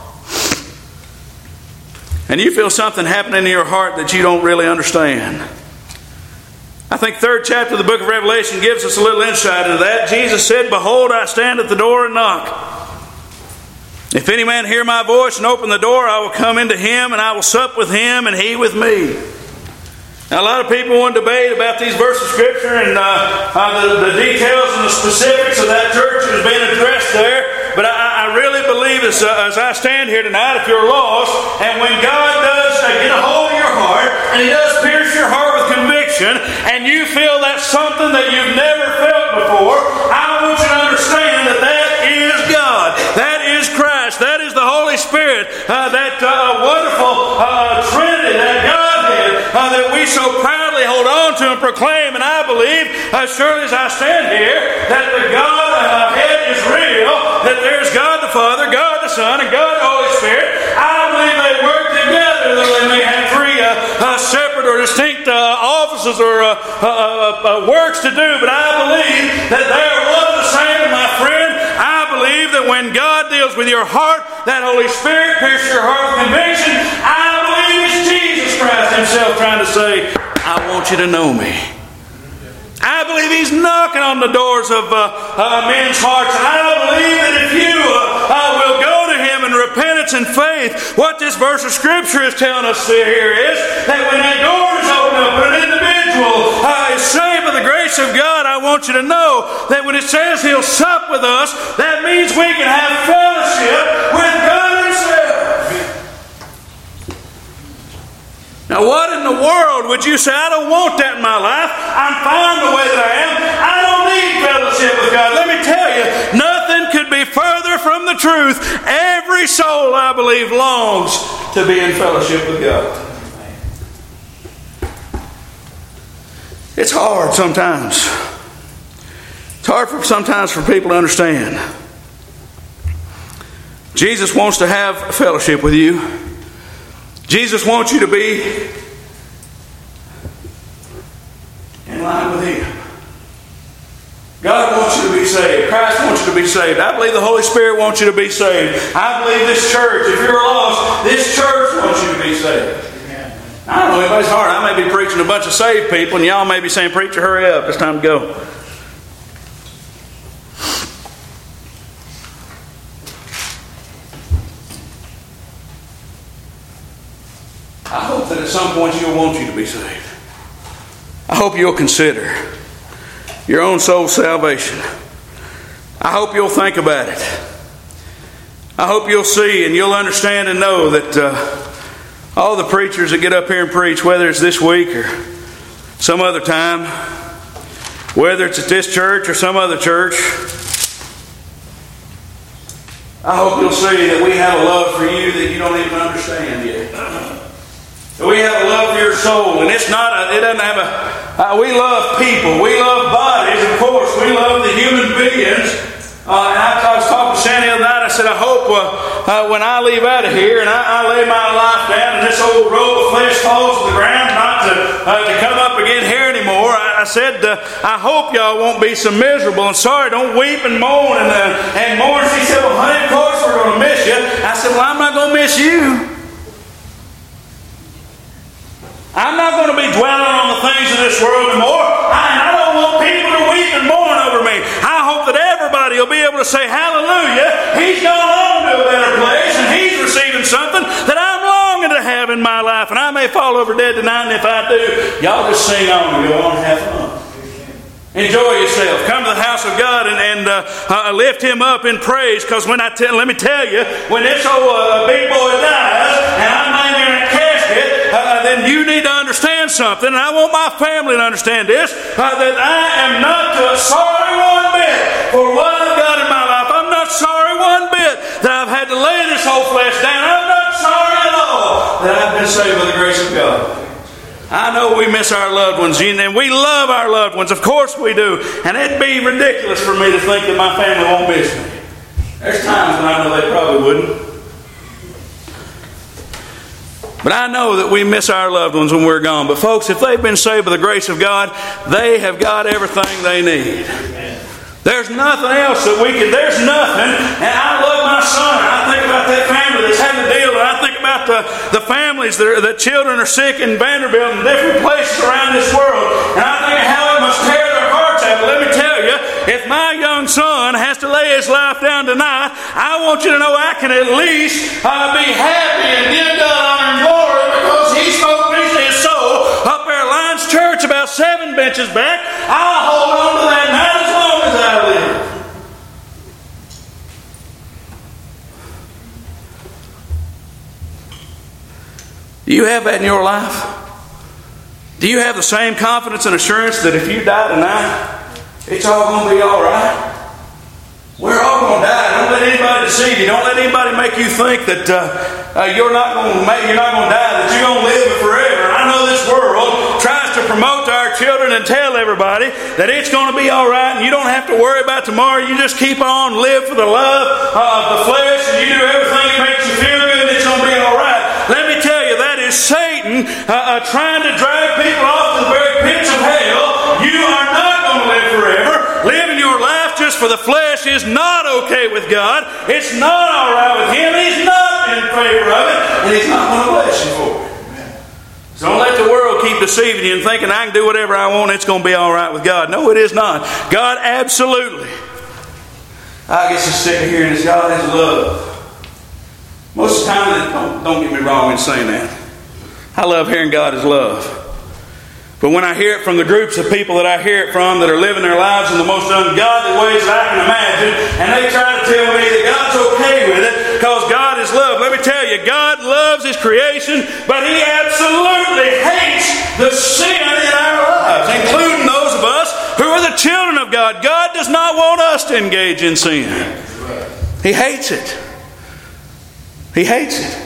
and you feel something happening in your heart that you don't really understand. I think third chapter of the book of Revelation gives us a little insight into that. Jesus said, "Behold, I stand at the door and knock. If any man hear my voice and open the door, I will come into him and I will sup with him and he with me." Now, a lot of people want to debate about these verses of Scripture and uh, uh, the, the details and the specifics of that church that is being addressed there. But I, I really believe as, uh, as I stand here tonight, if you're lost, and when God does uh, get a hold of your heart, and He does pierce your heart with conviction, and you feel that's something that you've never felt before, I want you to understand that that is God. That is Christ. That is the Holy Spirit. Uh, that uh, wonderful uh, Trinity, that Godhead uh, that we so proudly hold on to and proclaim. And I believe, uh, surely as I stand here, that the Godhead is real, that there's God the Father, God the Son, and God the Holy Spirit. I believe they work together, though they may have three uh, uh, separate or distinct uh, offices or uh, uh, uh, uh, works to do, but I believe that they are one and the same, my friend. I believe that when God deals with your heart, that Holy Spirit pierces your heart with conviction. I believe it's Jesus Christ Himself trying to say, "I want you to know me." I believe He's knocking on the doors of uh, uh, men's hearts. And I believe that if you uh, uh, will go to Him in repentance and faith, what this verse of Scripture is telling us here is that when that door is opened up and an individual uh, is saved by the grace of God, I want you to know that when it says He'll sup with us, that means we can have fellowship with God Himself. Now, what in the world would you say? I don't want that in my life. I'm fine the way that I am. I don't need fellowship with God. Let me tell you, nothing could be further from the truth. Every soul, I believe, longs to be in fellowship with God. It's hard sometimes. It's hard for sometimes for people to understand. Jesus wants to have fellowship with you. Jesus wants you to be in line with Him. God wants you to be saved. Christ wants you to be saved. I believe the Holy Spirit wants you to be saved. I believe this church, if you're lost, this church wants you to be saved. I don't know if anybody's hard. I may be preaching a bunch of saved people, and y'all may be saying, "Preacher, hurry up. It's time to go." I hope that at some point He'll want you to be saved. I hope you'll consider your own soul's salvation. I hope you'll think about it. I hope you'll see and you'll understand and know that uh, all the preachers that get up here and preach, whether it's this week or some other time, whether it's at this church or some other church, I hope you'll see that we have a love for you that you don't even understand yet. We have a love for your soul, and it's not a, it doesn't have a, uh, we love people, we love bodies, of course, we love the human beings. Uh, and I, I was talking to Shanny the other night, I said, I hope uh, uh, when I leave out of here and I, I lay my life down and this old robe of flesh falls to the ground, not to, uh, to come up again here anymore, I, I said, uh, I hope y'all won't be so miserable and sorry, don't weep and moan and, uh, and mourn. She said, well, honey, of course we're going to miss you. I said, well, I'm not going to miss you. I'm not going to be dwelling on the things of this world and something that I'm longing to have in my life, and I may fall over dead tonight, and if I do, y'all just sing on and go on and have fun. Enjoy yourself. Come to the house of God and, and uh, uh, lift Him up in praise. Because when I tell, let me tell you, when this old uh, big boy dies and I'm laying in a casket, uh, then you need to understand something. And I want my family to understand this: uh, that I am not uh, sorry one bit for what I've got in my life. I'm not sorry one bit that I've had to lay this whole flesh down. I'm not sorry at all that I've been saved by the grace of God. I know we miss our loved ones, and we love our loved ones. Of course we do. And it'd be ridiculous for me to think that my family won't miss me. There's times when I know they probably wouldn't. But I know that we miss our loved ones when we're gone. But folks, if they've been saved by the grace of God, they have got everything they need. There's nothing else that we can, there's nothing. And I love my son. I think about that family that's had to deal. And I think about the, the families that, are, that children are sick in Vanderbilt and different places around this world. And I think how it must tear their hearts out. But let me tell you, if my young son has to lay his life down tonight, I want you to know I can at least uh, be happy and give God honor and glory, because He spoke me to His soul up there at Lions Church about seven benches back. I'll hold on to that night as long as I live. Do you have that in your life? Do you have the same confidence and assurance that if you die tonight, it's all going to be all right? We're all going to die. Don't let anybody deceive you. Don't let anybody make you think that uh, uh, you're not going to make, you're not going to die, that you're going to live forever. I know this world tries to promote to our children and tell everybody that it's going to be all right and you don't have to worry about tomorrow. You just keep on, live for the love of the flesh, and you do everything that makes you feel good, and it's going to be all right. Let me tell you, that is Satan uh, uh, trying to drag people off to the very pits of hell. You are not going to live forever. Living your life just for the flesh is not okay with God. It's not all right with Him. He's not in favor of it, and He's not going to bless you for it. So don't let the world keep deceiving you and thinking I can do whatever I want, it's going to be all right with God. No, it is not. God absolutely. I get so sick of hearing this. God is love. Most of the time, don't, don't get me wrong in saying that. I love hearing God is love. But when I hear it from the groups of people that I hear it from that are living their lives in the most ungodly ways that I can imagine, and they try to tell me that God's okay with it because God is love. Let me tell you, God loves His creation, but He absolutely hates the sin in our lives, including those of us who are the children of God. God does not want us to engage in sin. He hates it. He hates it.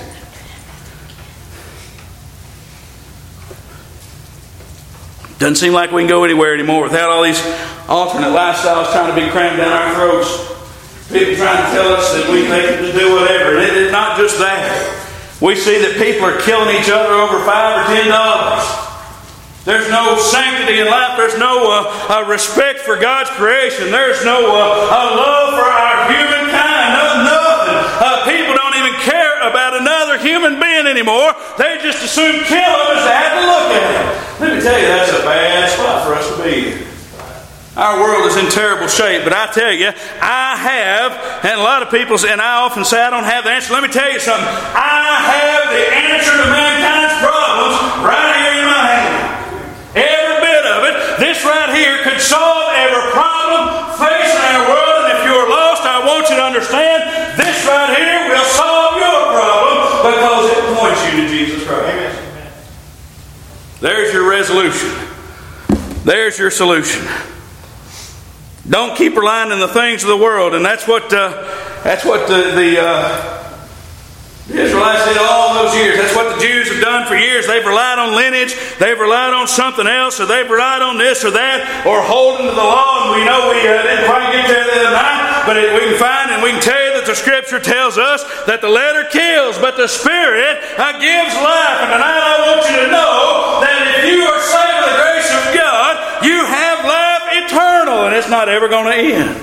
Doesn't seem like we can go anywhere anymore without all these alternate lifestyles trying to be crammed down our throats. People trying to tell us that we can just do whatever. And it's not just that. We see that people are killing each other over five or ten dollars. There's no sanctity in life. There's no uh, uh, respect for God's creation. There's no uh, uh, love for our humankind. No, nothing. Uh, people don't even care about another human being anymore. They just assume kill them as they have to look at them. Let me tell you, that's a bad spot for us to be in. Our world is in terrible shape, but I tell you, I have, and a lot of people say, and I often say I don't have the answer. Let me tell you something. I have the answer to mankind's problems right here in my hand. Every bit of it. This right here could solve every problem facing our world. And if you're lost, I want you to understand, this right here will solve your problem because it points you to Jesus Christ. Amen. There's your resolution. There's your solution. Don't keep relying on the things of the world, and that's what uh, that's what the, the uh, The Israelites did all those years. That's what the Jews have done for years. They've relied on lineage. They've relied on something else, or they've relied on this or that, or holding to the law. And we know we uh, didn't quite get there the other night, but it, we can find and we can tell you that the Scripture tells us that the letter kills, but the Spirit uh, gives life. And tonight I want you to know that if you are saved by the grace of God, you have life eternal, and it's not ever going to end.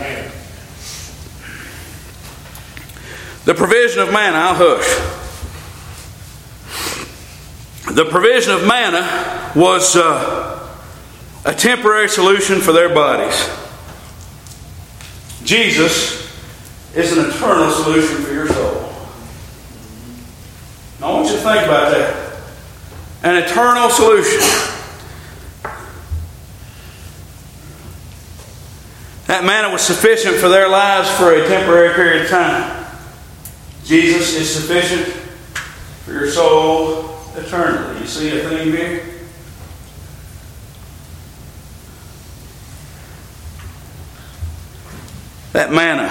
The provision of manna, I'll hush. The provision of manna was uh, a temporary solution for their bodies. Jesus is an eternal solution for your soul. I want you to think about that. An eternal solution. That manna was sufficient for their lives for a temporary period of time. Jesus is sufficient for your soul eternally. You see a theme here? That manna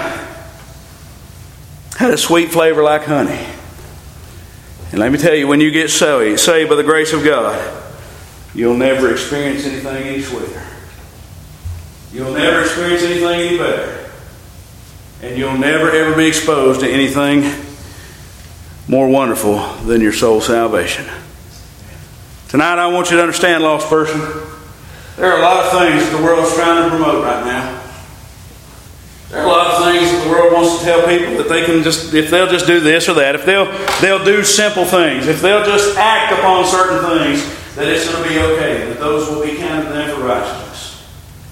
had a sweet flavor like honey. And let me tell you, when you get saved, saved by the grace of God, you'll never experience anything any sweeter. You'll never experience anything any better. And you'll never ever be exposed to anything more wonderful than your soul salvation. Tonight I want you to understand, lost person, there are a lot of things that the world's trying to promote right now. There are a lot of things that the world wants to tell people that they can just, if they'll just do this or that, if they'll they'll do simple things, if they'll just act upon certain things, that it's going to be okay, that those will be counted to them for righteousness.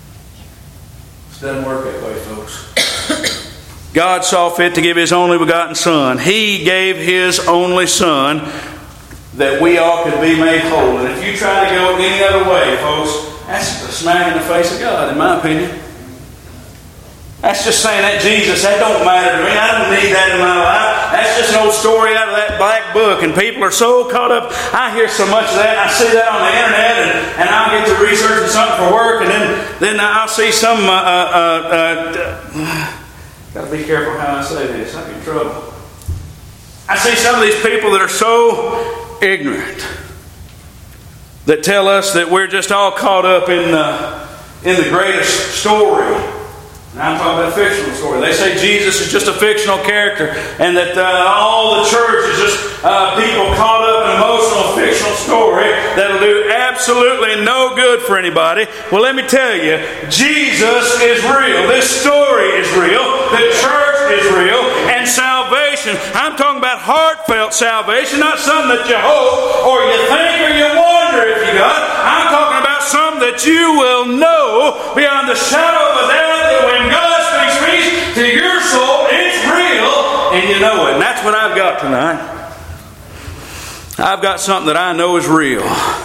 It doesn't work that way, folks. God saw fit to give His only begotten Son. He gave His only Son that we all could be made whole. And if you try to go any other way, folks, that's a smack in the face of God, in my opinion. That's just saying that Jesus, that don't matter to me. I don't need that in my life. That's just an old story out of that black book. And people are so caught up. I hear so much of that. I see that on the internet. And, and I'll get to researching something for work. And then, then I'll see some... Uh, uh, uh, got to be careful how I say this. I'm in trouble. I see some of these people that are so ignorant that tell us that we're just all caught up in the, in the greatest story. Now I'm talking about a fictional story. They say Jesus is just a fictional character and that uh, all the church is just uh, people caught up in an emotional fictional story that'll do absolutely no good for anybody. Well, let me tell you, Jesus is real. This story is real. The church is real. And salvation, I'm talking about heartfelt salvation, not something that you hope or you think or you wonder if you got. I'm talking about something that you will know beyond the shadow of a doubt that when God speaks peace to your soul, it's real, and you know it. And that's what I've got tonight. I've got something that I know is real.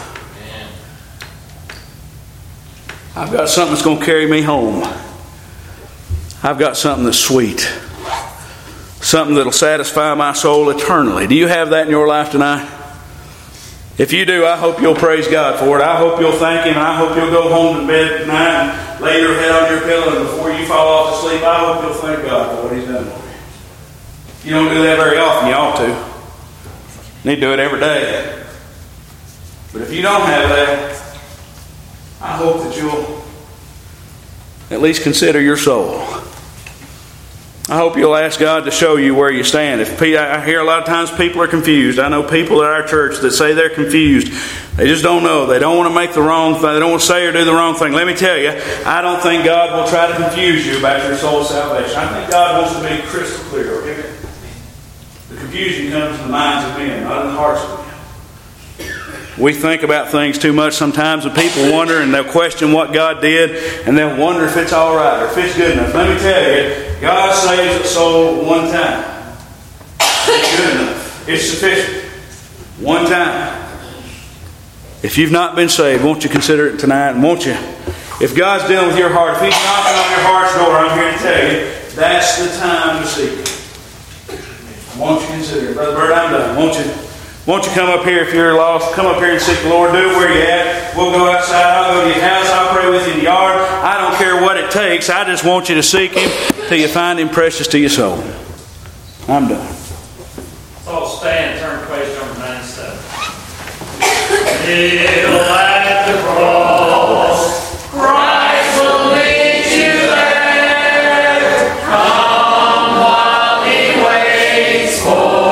I've got something that's going to carry me home. I've got something that's sweet. Something that'll satisfy my soul eternally. Do you have that in your life tonight? If you do, I hope you'll praise God for it. I hope you'll thank Him. I hope you'll go home to bed tonight and lay your head on your pillow, and before you fall off to sleep, I hope you'll thank God for what He's done for you. If you don't do that very often, you ought to. You need to do it every day. But if you don't have that, I hope that you'll at least consider your soul. I hope you'll ask God to show you where you stand. If I hear a lot of times people are confused. I know people at our church that say they're confused. They just don't know. They don't want to make the wrong thing. They don't want to say or do the wrong thing. Let me tell you, I don't think God will try to confuse you about your soul salvation. I think God wants to be crystal clear. Okay? The confusion comes in the minds of men, not in the hearts of men. We think about things too much sometimes, and people wonder and they'll question what God did, and they'll wonder if it's all right or if it's good enough. Let me tell you, God saves a soul one time. It's good enough. It's sufficient. One time. If you've not been saved, won't you consider it tonight? And won't you, if God's dealing with your heart, if He's knocking on your heart's door, I'm here to tell you, that's the time to seek Him. Won't you consider it? Brother Bird, I'm done. Won't you? Won't you come up here if you're lost? Come up here and seek the Lord. Do it where you're at. We'll go outside. I'll go to your house. I'll pray with you in the yard. I don't care what it takes. I just want you to seek Him till you find Him precious to your soul. I'm done. Let's all stand. Turn to page number ninety-seven. Still at the cross, Christ will lead you there. Come while He waits for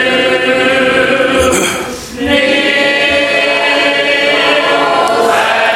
life anew.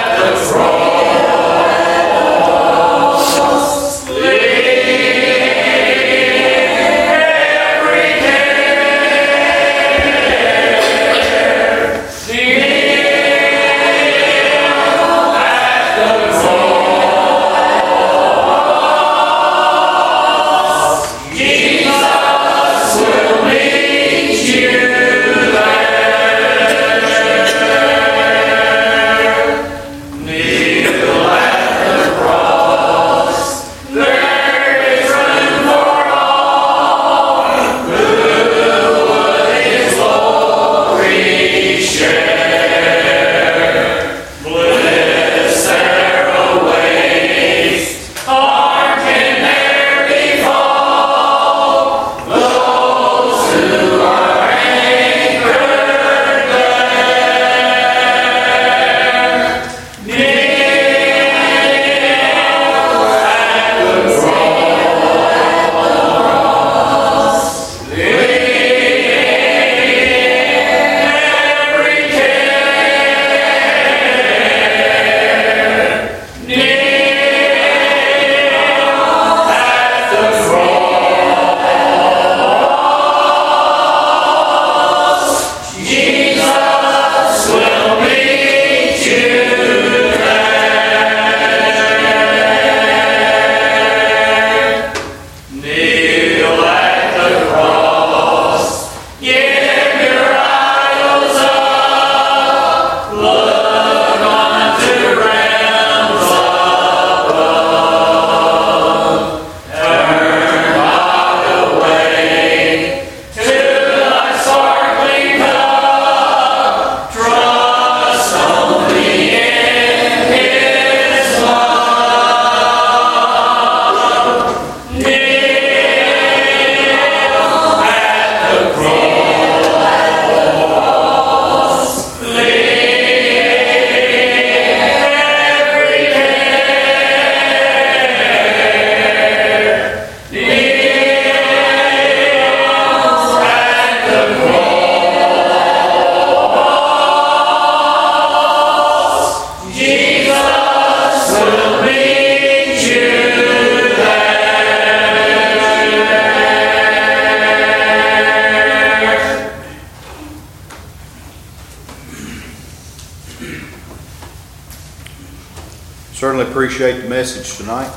Certainly appreciate the message tonight.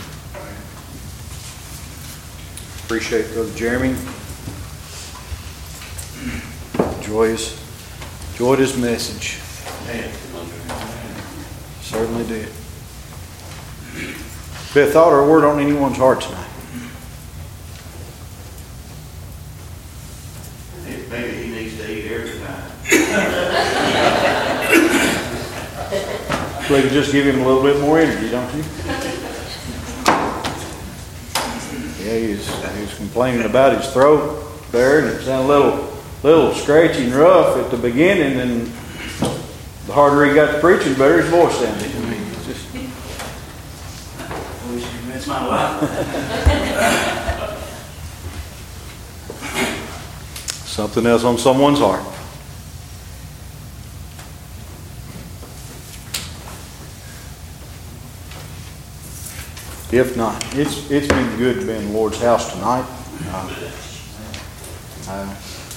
Appreciate Brother Jeremy. Enjoy his, enjoyed his message. Certainly did. Be a thought or a word on anyone's heart tonight. Maybe he needs to eat every time. So you just give him a little bit more energy, don't you? Yeah, he's he's complaining about his throat there, and it sounded a little little scratchy and rough at the beginning, and the harder he got to preaching, the better his voice sounded. I mean, it's just I wish you convinced my wife. something else on someone's heart. If not, it's it's been good to be in the Lord's house tonight. Uh, uh,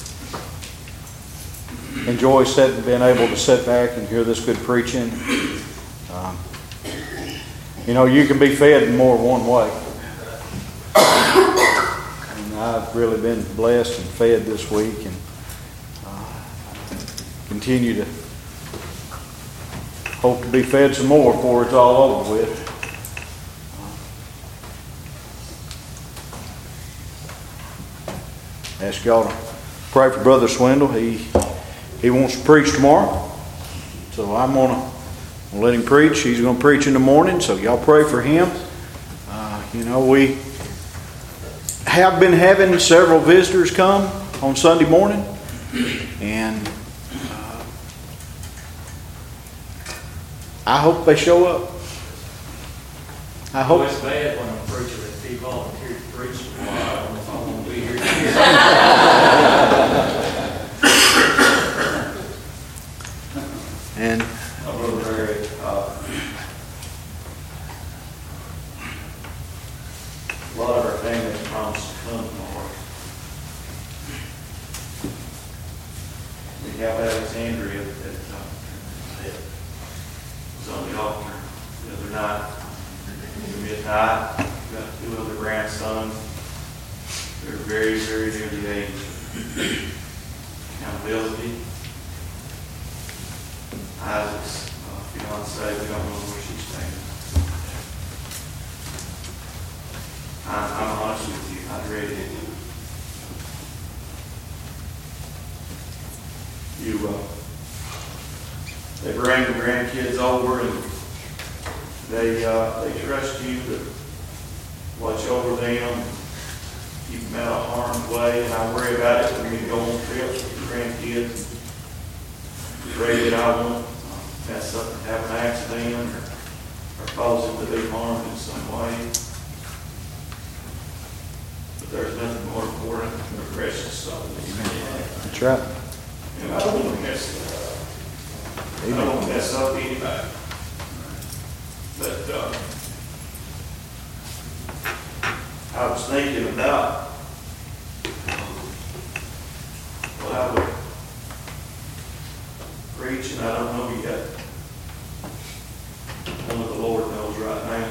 enjoy sitting, being able to sit back and hear this good preaching. Um, you know, you can be fed in more than one way. And I've really been blessed and fed this week, and uh, continue to hope to be fed some more before it's all over with. Ask y'all to pray for Brother Swindle. He he wants to preach tomorrow, so I'm gonna let him preach. He's gonna preach in the morning, so y'all pray for him. Uh, you know, we have been having several visitors come on Sunday morning, and uh, I hope they show up. I hope. It's bad when a preacher that he volunteered to preach tomorrow. I don't know if I want to be here. And My brother Eric, uh, a lot of our families promised to come tomorrow. We have Alexandria that, uh, that was on the altar the other night. Midnight, we've got two other grandsons. They're very, very near the age of accountability. Isaac's uh, fiance, we don't know where she's staying. I'm, I'm honest with you, I'd ready to. You, uh, they bring the grandkids over and they, uh, they trust you to watch over them, keep them out of harm's way, and I worry about it when we go on trips with the grandkids. Afraid that I won't mess up and have an accident or, or cause them to be harmed in some way. But there's nothing more important than the precious souls. that's right. And I don't want to mess it up. I don't want to mess up anybody. But uh, I was thinking about what I would preach, and I don't know yet. Only the Lord knows right now.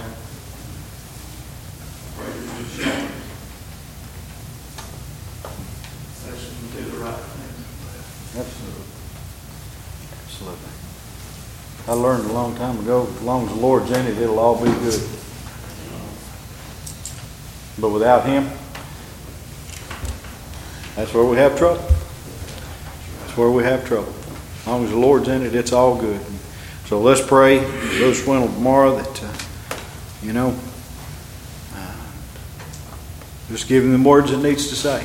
Pray that you show me. Let's do the right thing. Absolutely. Absolutely. I learned a long time ago, as long as the Lord's in it, it'll all be good. But without Him, that's where we have trouble. That's where we have trouble. As long as the Lord's in it, it's all good. So let's pray, Brother Swindle, tomorrow that, uh, you know, uh, just give Him the words it needs to say.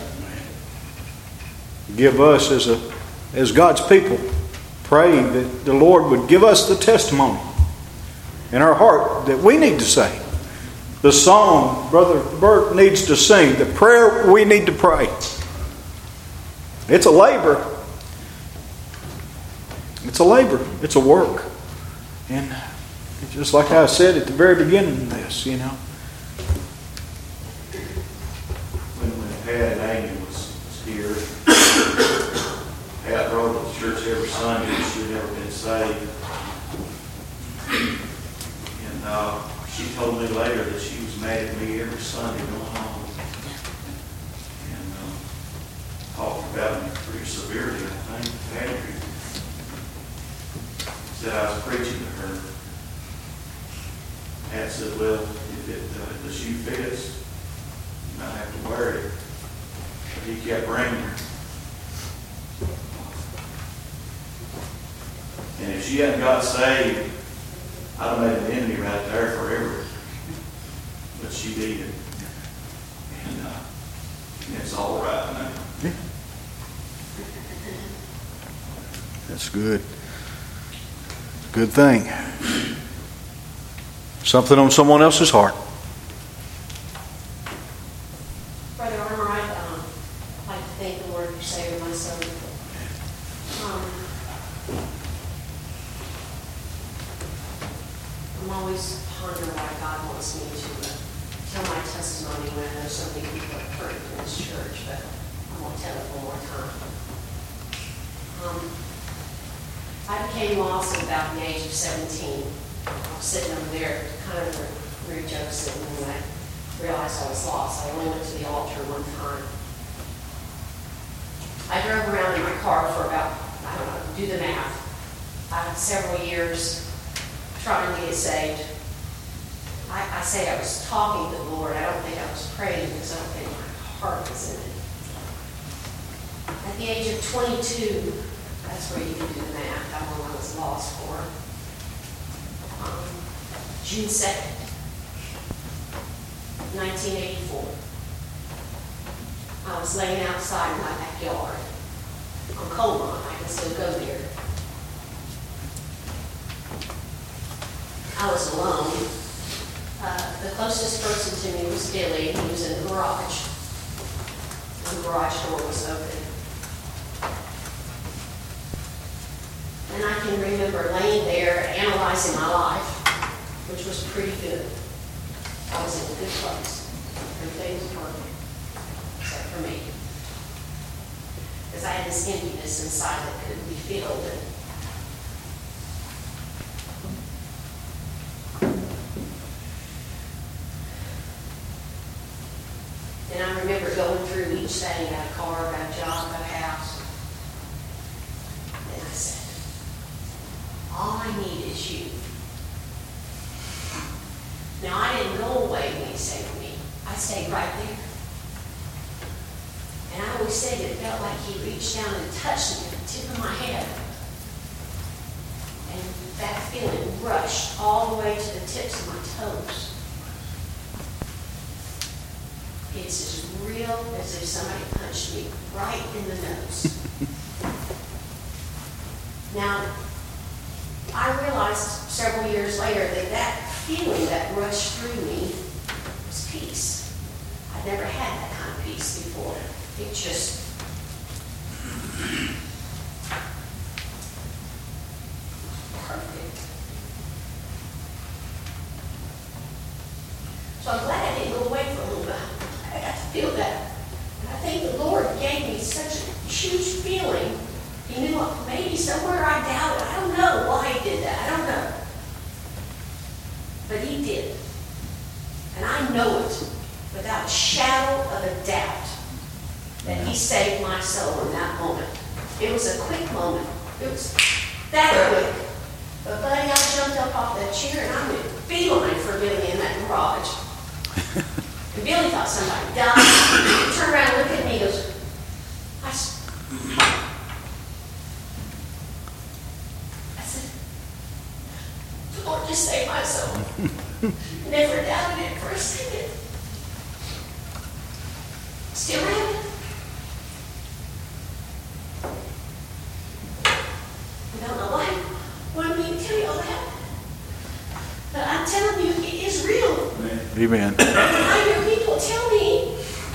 Give us as a as God's people, pray that the Lord would give us the testimony in our heart that we need to say. The song Brother Bert needs to sing. The prayer we need to pray. It's a labor. It's a labor. It's a work. And just like I said at the very beginning of this, you know. When, when Pat and Amy was, was here, Pat rode to the church every Sunday. She had never been saved. And uh, she told me later that she was mad at me every Sunday going home. And uh, talked about me pretty severely, I think, Andrew. Said I was preaching to her. Pat said, well, if it, uh, if the shoe fits, you might have to wear it. But he kept bringing her. And if she hadn't got saved, I'd have made an enemy right there forever. But she did. And uh, it's all right now. Yeah. That's good. Good thing. Something on someone else's heart. Brother Armour, I'd um, like to thank the Lord for saving my soul. Um, I'm always pondering why God wants me to uh, tell my testimony when I know so many people are hurt in this church, but I won't tell it one more time. Um, I became lost at about the age of seventeen. I was sitting over there, kind of a Mary Jo sitting, and I realized I was lost. I only went to the altar one time. I drove around in my car for about, I don't know, do the math, uh, several years trying to get saved. I, I say I was talking to the Lord. I don't think I was praying because I don't think my heart was in it. At the age of twenty-two, that's where you can do the math, how long I was lost for. Um, June second, nineteen eighty-four. I was laying outside in my backyard on Coal Run. I can still go there. I was alone. Uh, the closest person to me was Billy. He was in the garage. The garage door was open. And I can remember laying there analyzing my life, which was pretty good. I was in a good place. Everything was perfect, except for me. Because I had this emptiness inside that couldn't be filled. And And I remember going through each thing, got a car, got a job, got a house. And I said, all I need is you. Now, I didn't go away when he saved me. I stayed right there. And I always said it felt like he reached down and touched me at the tip of my head. And that feeling rushed all the way to the tips of my toes. It's as real as if somebody punched me right in the nose. Now, I realized several years later that that feeling that rushed through me was peace. I'd never had that kind of peace before. It just... perfect. So I'm glad I didn't go away for a little while. I got to feel that. And I think the Lord gave me such a huge feeling. He knew maybe somewhere I doubted. I don't know why he did that. I don't know. But he did. And I know it without a shadow of a doubt that he saved my soul in that moment. It was a quick moment. It was that quick. But buddy, I jumped up off that chair and I went beeline for Billy in that garage. And Billy thought somebody died. He turned around and looked at me and goes, I, I said, the Lord just saved my soul. Never doubted it for a second. Still have it. I don't know why I wanted me to tell you all that. But I'm telling you, it is real. Amen. I hear people tell me,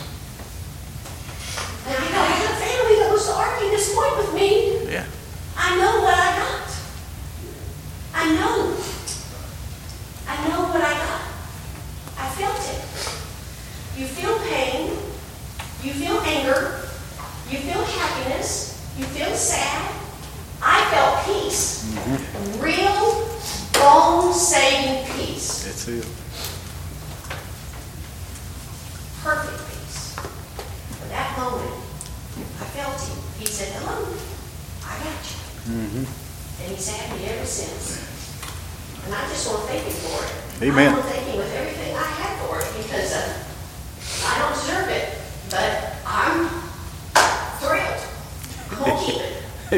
and I know I have a family that was to argue this point with me. Yeah. I know what I got. I know. I know what I got. I felt it. You feel pain. You feel anger. You feel happiness. You feel sad. I felt peace. Mm-hmm. Real, bone-saving peace. That's it. said, hello, I got you. Mhm. And he's had me ever since. And I just want to thank him for it. Amen. I want to thank him with everything I have for it because uh, I don't deserve it, but I'm thrilled. I'm going to keep it.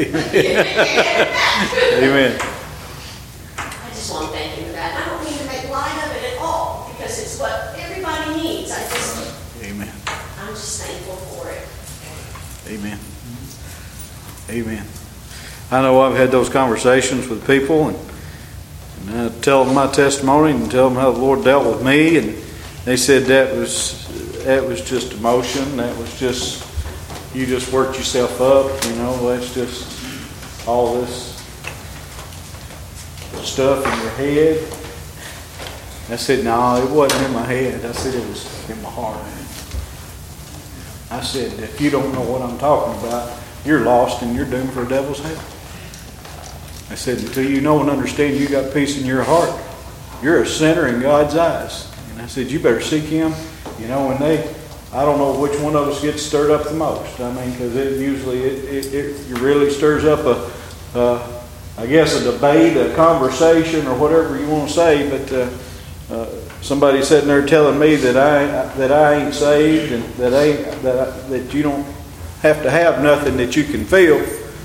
Amen. I just want to thank him for that. And I don't mean to make light of it at all because it's what everybody needs. I just, Amen. I'm just thankful for it. Amen. Amen. I know I've had those conversations with people, and, and I tell them my testimony and tell them how the Lord dealt with me, and they said that was that was just emotion. That was just you just worked yourself up. You know, that's just all this stuff in your head. I said, no, it wasn't in my head. I said it was in my heart. I said, if you don't know what I'm talking about, you're lost and you're doomed for the devil's hell. I said, until you know and understand you got peace in your heart, you're a sinner in God's eyes. And I said, you better seek Him. You know, and they, I don't know which one of us gets stirred up the most. I mean, because it usually, it, it, it really stirs up a, uh, I guess, a debate, a conversation, or whatever you want to say. But uh, uh, somebody sitting there telling me that I that I ain't saved and that I that I, that you don't have to have nothing that you can feel.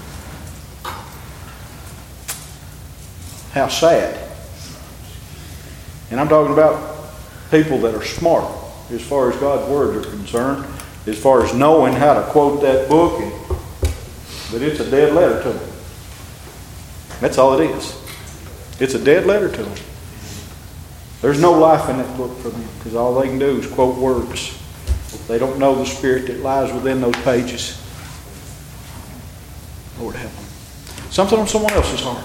How sad. And I'm talking about people that are smart as far as God's words are concerned, as far as knowing how to quote that book, and, but it's a dead letter to them. That's all it is. It's a dead letter to them. There's no life in that book for them because all they can do is quote words. They don't know the spirit that lies within those pages. Lord help them. Something on someone else's heart.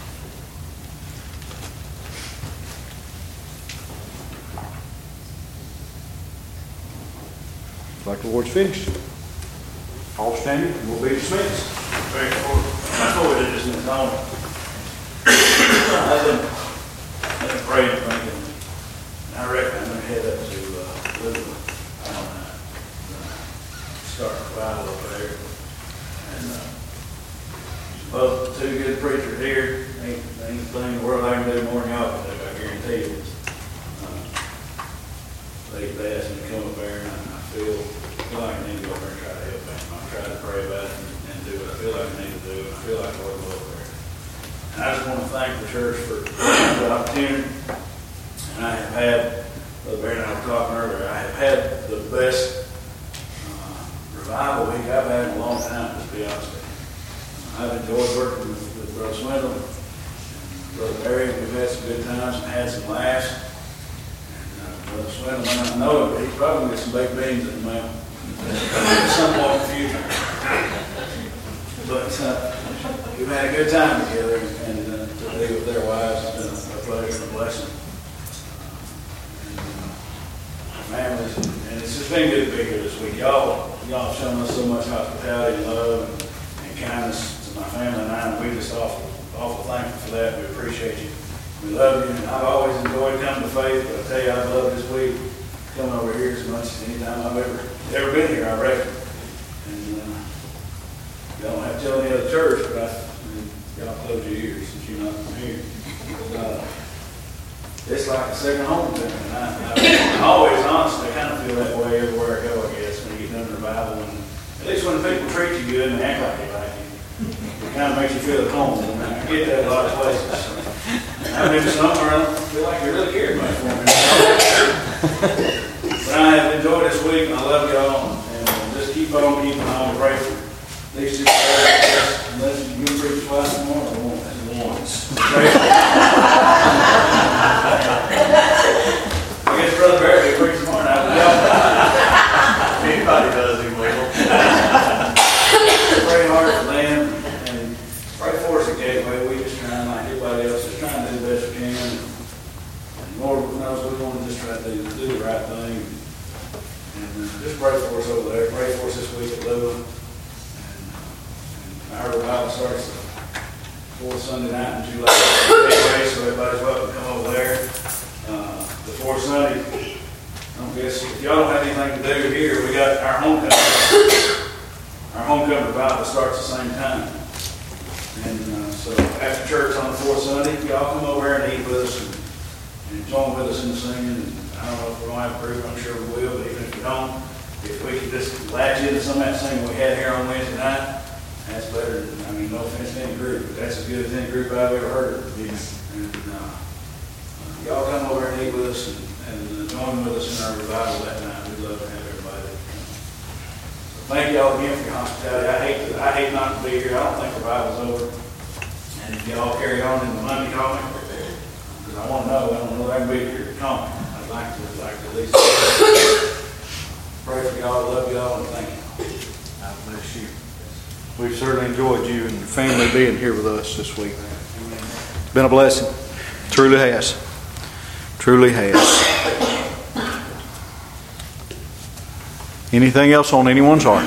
Like the Lord's finished. All standing, and we'll be dismissed. Very important. I told you this in the home. I've been, I've been praying, thinking, and I reckon I'm going to head up to uh, Elizabeth. I don't know. Uh, start a revival up there. And uh, both two good preachers here. Ain't, ain't a thing in the world I can do more than y'all can do, I guarantee you. Uh, they, they asked me to come up there, and I, I feel, feel like I need to go up there and try to help them. I've tried to pray about it and, and do what I feel like I need to do. I feel like the Lord will up there. And I just want to thank the church for the opportunity. And I have had, Brother Barry and I were talking earlier, I have had the best uh, revival week I've had in a long time, to be honest with you. I've enjoyed working with, with Brother Swindle and Brother Barry. We've had some good times and had some laughs. And uh, Brother Swindle, when I know it, he's probably going to get some baked beans in the mail at some point in the future. But uh, we've had a good time together, and uh, to be with their wives has been a, a pleasure and a blessing. Uh, and uh, families, and it's just been good to be here this week. Y'all, y'all have shown us so much hospitality and love and, and kindness to my family and I, and we just awful, awful thankful for that. We appreciate you. We love you, and I've always enjoyed coming to Faith, but I tell you, I've loved this week coming over here as much as any time I've ever ever been here, I reckon. And uh, y'all don't have to tell any other church, but I, I mean, y'all close your ears since you're not from here. Uh, it's like a second home to me. And I, I, I always, honestly, I kind of feel that way everywhere I go, I guess, when you get done revival. And at least when people treat you good and they act like they like you, it kind of makes you feel at home. And I get that a lot of places. So, I've been somewhere I don't feel like you really care much for me. But I have enjoyed this week, and I love y'all. And uh, just keep on keeping on. Pray for these two prayers. Unless you can preach twice in the morning, I won't. Once. I guess Brother Barry will preach tomorrow night. If anybody does, he will. Pray hard for them, and pray for us at Gateway. We just trying, like everybody else, just trying to do the best we can. And, and Lord knows we want to just try to do, do the right thing. And uh, just pray for us over there. Pray for us this week at Louisville. And, and our revival starts the fourth Sunday night in July. Anyway, so everybody's welcome to come over there. Uh, the fourth Sunday, I don't guess if y'all don't have anything to do here, we got our homecoming. Our homecoming revival starts the same time. And uh, so after church on the fourth Sunday, y'all come over here and eat with us and, and join with us in the singing. And I don't know if we're going to have a group, I'm sure we will, but even if we don't, if we could just latch into some of that singing we had here on Wednesday night, that's better than, I mean, no offense to any group, but that's as good as any group I've ever heard of. And uh, y'all come over and eat with us and, and join with us in our revival that night. We'd love to have everybody that come. So thank y'all again for your hospitality. I hate to, I hate not to be here. I don't think revival's over. And if y'all carry on in the Monday calling, because I want to know, I don't know that I can be here calling. I'd like to, like to at least pray for y'all, love y'all, and thank you. God bless you. We've certainly enjoyed you and your family being here with us this week. It's been a blessing. Truly has. Truly has. Anything else on anyone's heart?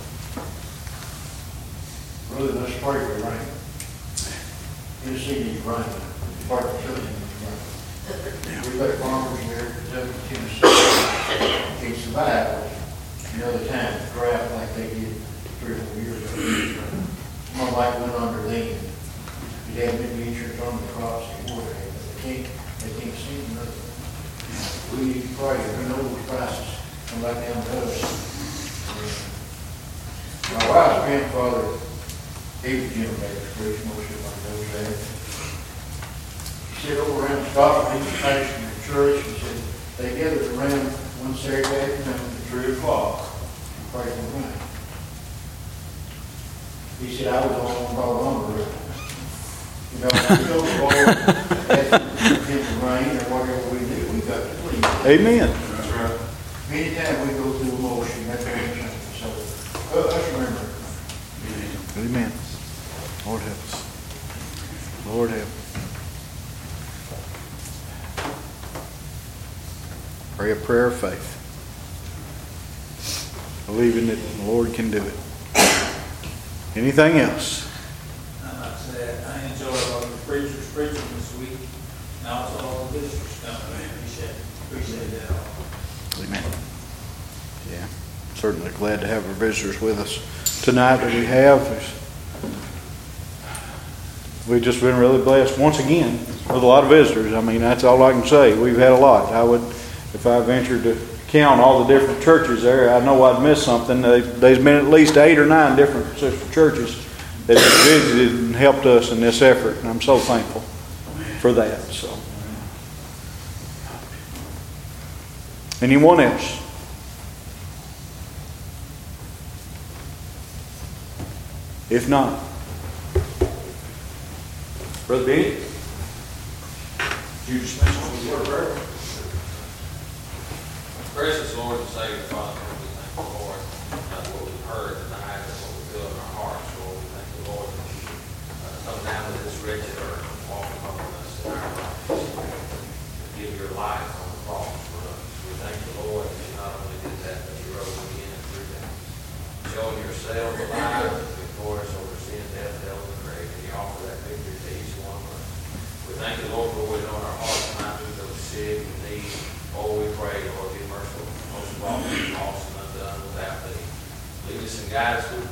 Brother, let's pray for rain. This evening, rain. Part of the church rain. We've got farmers here in Tennessee. They survived another time, the drought like they did three or four years ago. My life went under then. You'd have been insurance on the crops and water, but they can't, they can't see nothing. We need to pray. We know those prices come back down to us. My wife's grandfather, he was a generator, which most everybody knows that. He said over around Scotland, he was pastoring the church, and said they gathered around one Saturday afternoon at three o'clock and prayed for rain. He said, I was the only one brought on the roof. You know, we go to the Lord, ask him for rain or whatever we do, we got to please. Amen. That's right. Anytime we go through emotion, that's what I'm saying. So, uh, let's remember. Amen. Lord help us. Lord help. Pray a prayer of faith. Believing that the Lord can do it. Anything else? I'd like to say I enjoyed all the preachers preaching this week, and also all the visitors coming. I appreciate, appreciate that all. Amen. Yeah. Certainly glad to have our visitors with us tonight that we have. We've just been really blessed once again with a lot of visitors. I mean, that's all I can say. We've had a lot. I would, if I ventured to count all the different churches there, I know I'd miss something. There's been at least eight or nine different sister churches that have visited and helped us in this effort, and I'm so thankful for that. So, anyone else? If not, Brother Benny, you just mentioned the word prayer. Precious Lord and Savior, Father, we thank the Lord for what we've heard tonight and what we feel in our hearts. Lord, we thank the Lord that you uh, come down to this wretched earth and walk among us in our lives. To give your life on the cross for us. We thank the Lord that you not only did that, but you rose again through that. Showing yourself alive, victorious over sin, death, hell, and the grave, and you offer that victory to each one of us. We thank you, Lord, for what we're doing our hearts tonight through those sick and needy. Oh, we pray, Lord, be merciful, most of all, be lost and undone without thee. Lead us and guide us through